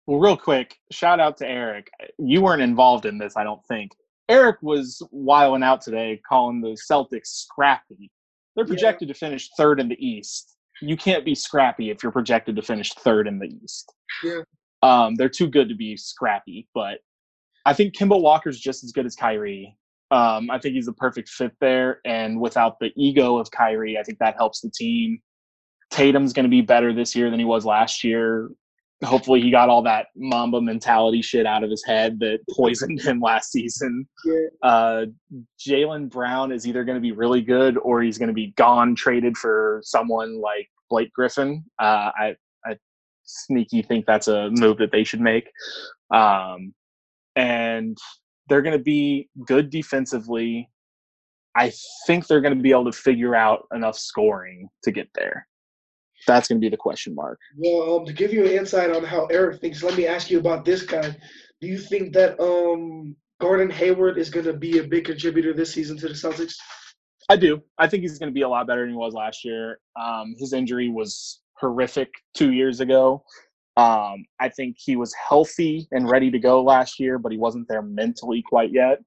[SPEAKER 2] Well, real quick, shout out to Eric. You weren't involved in this, I don't think. Eric was wiling out today, calling the Celtics scrappy. They're projected yeah. to finish third in the East. You can't be scrappy if you're projected to finish third in the East.
[SPEAKER 1] Yeah.
[SPEAKER 2] Um, they're too good to be scrappy, but I think Kemba Walker's just as good as Kyrie. Um, I think he's the perfect fit there, and without the ego of Kyrie, I think that helps the team. Tatum's going to be better this year than he was last year. Hopefully he got all that Mamba mentality shit out of his head that poisoned him last season.
[SPEAKER 1] Yeah.
[SPEAKER 2] Uh, Jaylen Brown is either going to be really good or he's going to be gone, traded for someone like Blake Griffin. Uh, I, I sneaky think that's a move that they should make. Um, and they're going to be good defensively. I think they're going to be able to figure out enough scoring to get there. That's going to be the question mark.
[SPEAKER 1] Well, um, to give you an insight on how Eric thinks, let me ask you about this guy. Do you think that um, Gordon Hayward is going to be a big contributor this season to the Celtics?
[SPEAKER 2] I do. I think he's going to be a lot better than he was last year. Um, his injury was horrific two years ago. Um, I think he was healthy and ready to go last year, but he wasn't there mentally quite yet.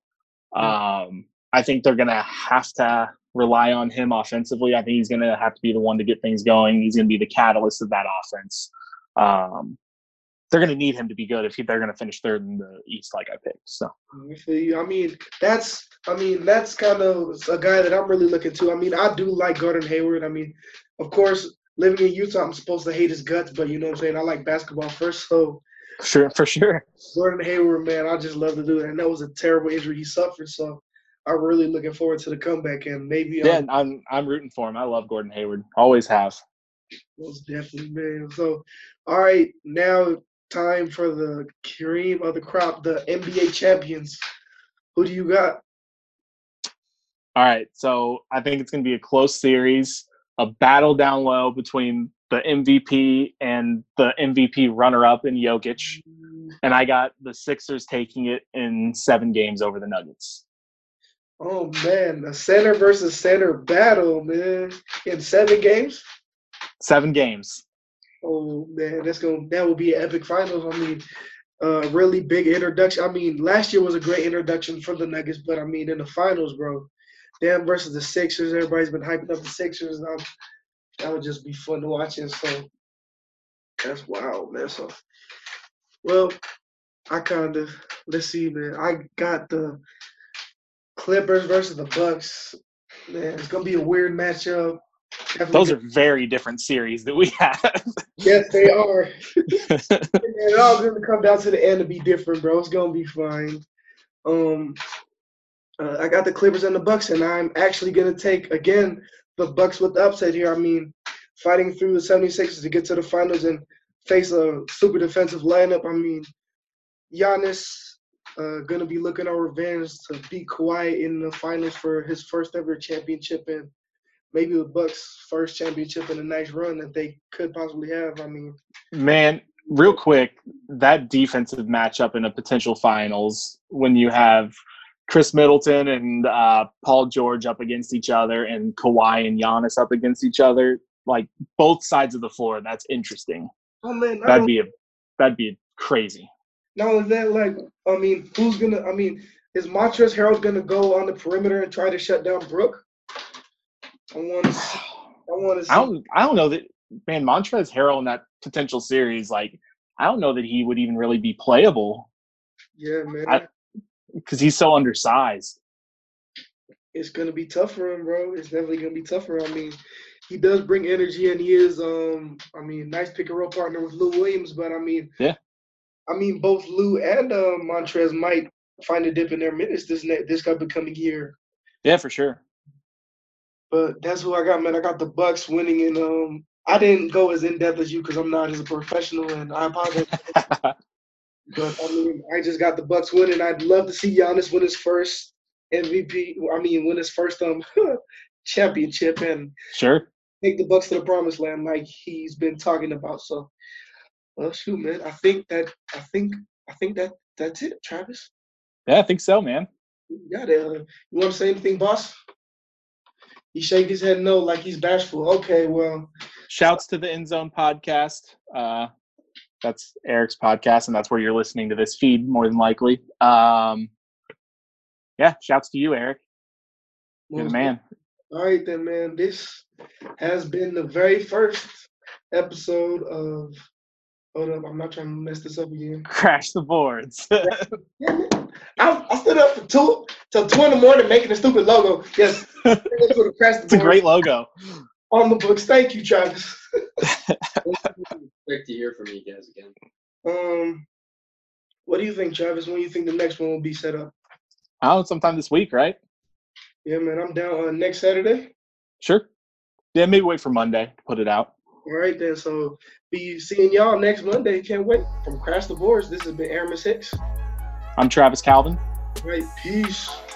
[SPEAKER 2] Um, I think they're going to have to rely on him offensively. I think he's going to have to be the one to get things going. He's going to be the catalyst of that offense. Um, they're going to need him to be good if he, they're going to finish third in the East, like I picked. So,
[SPEAKER 1] I mean, that's I mean that's kind of a guy that I'm really looking to. I mean, I do like Gordon Hayward. I mean, of course, living in Utah, I'm supposed to hate his guts, but you know what I'm saying. I like basketball first, so
[SPEAKER 2] sure, for sure.
[SPEAKER 1] Gordon Hayward, man, I just love to do it, and that was a terrible injury he suffered. So, I'm really looking forward to the comeback, and maybe. Um,
[SPEAKER 2] yeah, I'm I'm rooting for him. I love Gordon Hayward. Always have.
[SPEAKER 1] Most definitely, man. So, all right, now time for the cream of the crop, the N B A champions. Who do you got?
[SPEAKER 2] All right, so I think it's going to be a close series, a battle down low between the M V P and the M V P runner-up in Jokic, and I got the Sixers taking it in seven games over the Nuggets.
[SPEAKER 1] Oh, man, a center versus center battle, man, in seven games?
[SPEAKER 2] Seven games.
[SPEAKER 1] Oh, man, that's going that will be an epic finals. I mean, uh, really big introduction. I mean, last year was a great introduction for the Nuggets, but, I mean, in the finals, bro, them versus the Sixers, everybody's been hyping up the Sixers. And I'm, that would just be fun to watch. And so that's wild, man. So, well, I kind of – let's see, man. I got the – Clippers versus the Bucks. Man, it's gonna be a weird matchup. Definitely
[SPEAKER 2] Those
[SPEAKER 1] good.
[SPEAKER 2] are very different series that we have.
[SPEAKER 1] Yes, they are. It all gonna come down to the end to be different, bro. It's gonna be fine. Um, uh, I got the Clippers and the Bucks, and I'm actually gonna take again the Bucks with the upset here. I mean, fighting through the seventy-sixers to get to the finals and face a super defensive lineup. I mean, Giannis. Uh, gonna be looking on revenge to beat Kawhi in the finals for his first ever championship and maybe the Bucks' first championship in a nice run that they could possibly have. I mean,
[SPEAKER 2] man, real quick, that defensive matchup in a potential finals when you have Chris Middleton and uh, Paul George up against each other and Kawhi and Giannis up against each other, like both sides of the floor, that's interesting.
[SPEAKER 1] Oh man,
[SPEAKER 2] that'd be a that'd be crazy.
[SPEAKER 1] Not only that, like, I mean, who's gonna? I mean, is Montrezl Harrell gonna go on the perimeter and try to shut down Brook? I want to. I want to.
[SPEAKER 2] I don't. I don't know that. Man, Montrezl Harrell in that potential series, like, I don't know that he would even really be playable.
[SPEAKER 1] Yeah, man.
[SPEAKER 2] Because he's so undersized.
[SPEAKER 1] It's gonna be tough for him, bro. It's definitely gonna be tough for him. I mean, he does bring energy, and he is, um, I mean, nice pick and roll partner with Lou Williams. But I mean,
[SPEAKER 2] yeah.
[SPEAKER 1] I mean, both Lou and uh, Montrez might find a dip in their minutes this ne- this upcoming year.
[SPEAKER 2] Yeah, for sure.
[SPEAKER 1] But that's who I got, man. I got the Bucks winning, and um, I didn't go as in depth as you because I'm not as a professional, and I apologize. But I mean, I just got the Bucks winning. I'd love to see Giannis win his first M V P. I mean, win his first um championship and
[SPEAKER 2] sure
[SPEAKER 1] take the Bucks to the promised land like he's been talking about. So. Well, shoot, man. I think that I think I think that that's it, Travis.
[SPEAKER 2] Yeah, I think so, man.
[SPEAKER 1] Yeah, uh, you want to say anything, boss? He shake his head no, like he's bashful. Okay, well.
[SPEAKER 2] Shouts to the End Zone podcast. Uh, That's Eric's podcast, and that's where you're listening to this feed more than likely. Um, yeah, shouts to you, Eric. You're the man.
[SPEAKER 1] All right, then, man. This has been the very first episode of. Hold up, I'm not trying to mess this up again.
[SPEAKER 2] Crash the boards.
[SPEAKER 1] I, I stood up for two till two in the morning making a stupid logo. Yes,
[SPEAKER 2] it's a great logo.
[SPEAKER 1] On the books. Thank you, Travis.
[SPEAKER 3] Expect to hear from you guys again.
[SPEAKER 1] Um, what do you think, Travis? When do you think the next one will be set up?
[SPEAKER 2] Oh, sometime this week, right?
[SPEAKER 1] Yeah, man. I'm down on next Saturday.
[SPEAKER 2] Sure. Yeah, maybe wait for Monday to put it out.
[SPEAKER 1] All right, then. So be seeing y'all next Monday. Can't wait. From Crash the Boards, this has been Aramis Hicks.
[SPEAKER 2] I'm Travis Calvin.
[SPEAKER 1] All right, peace.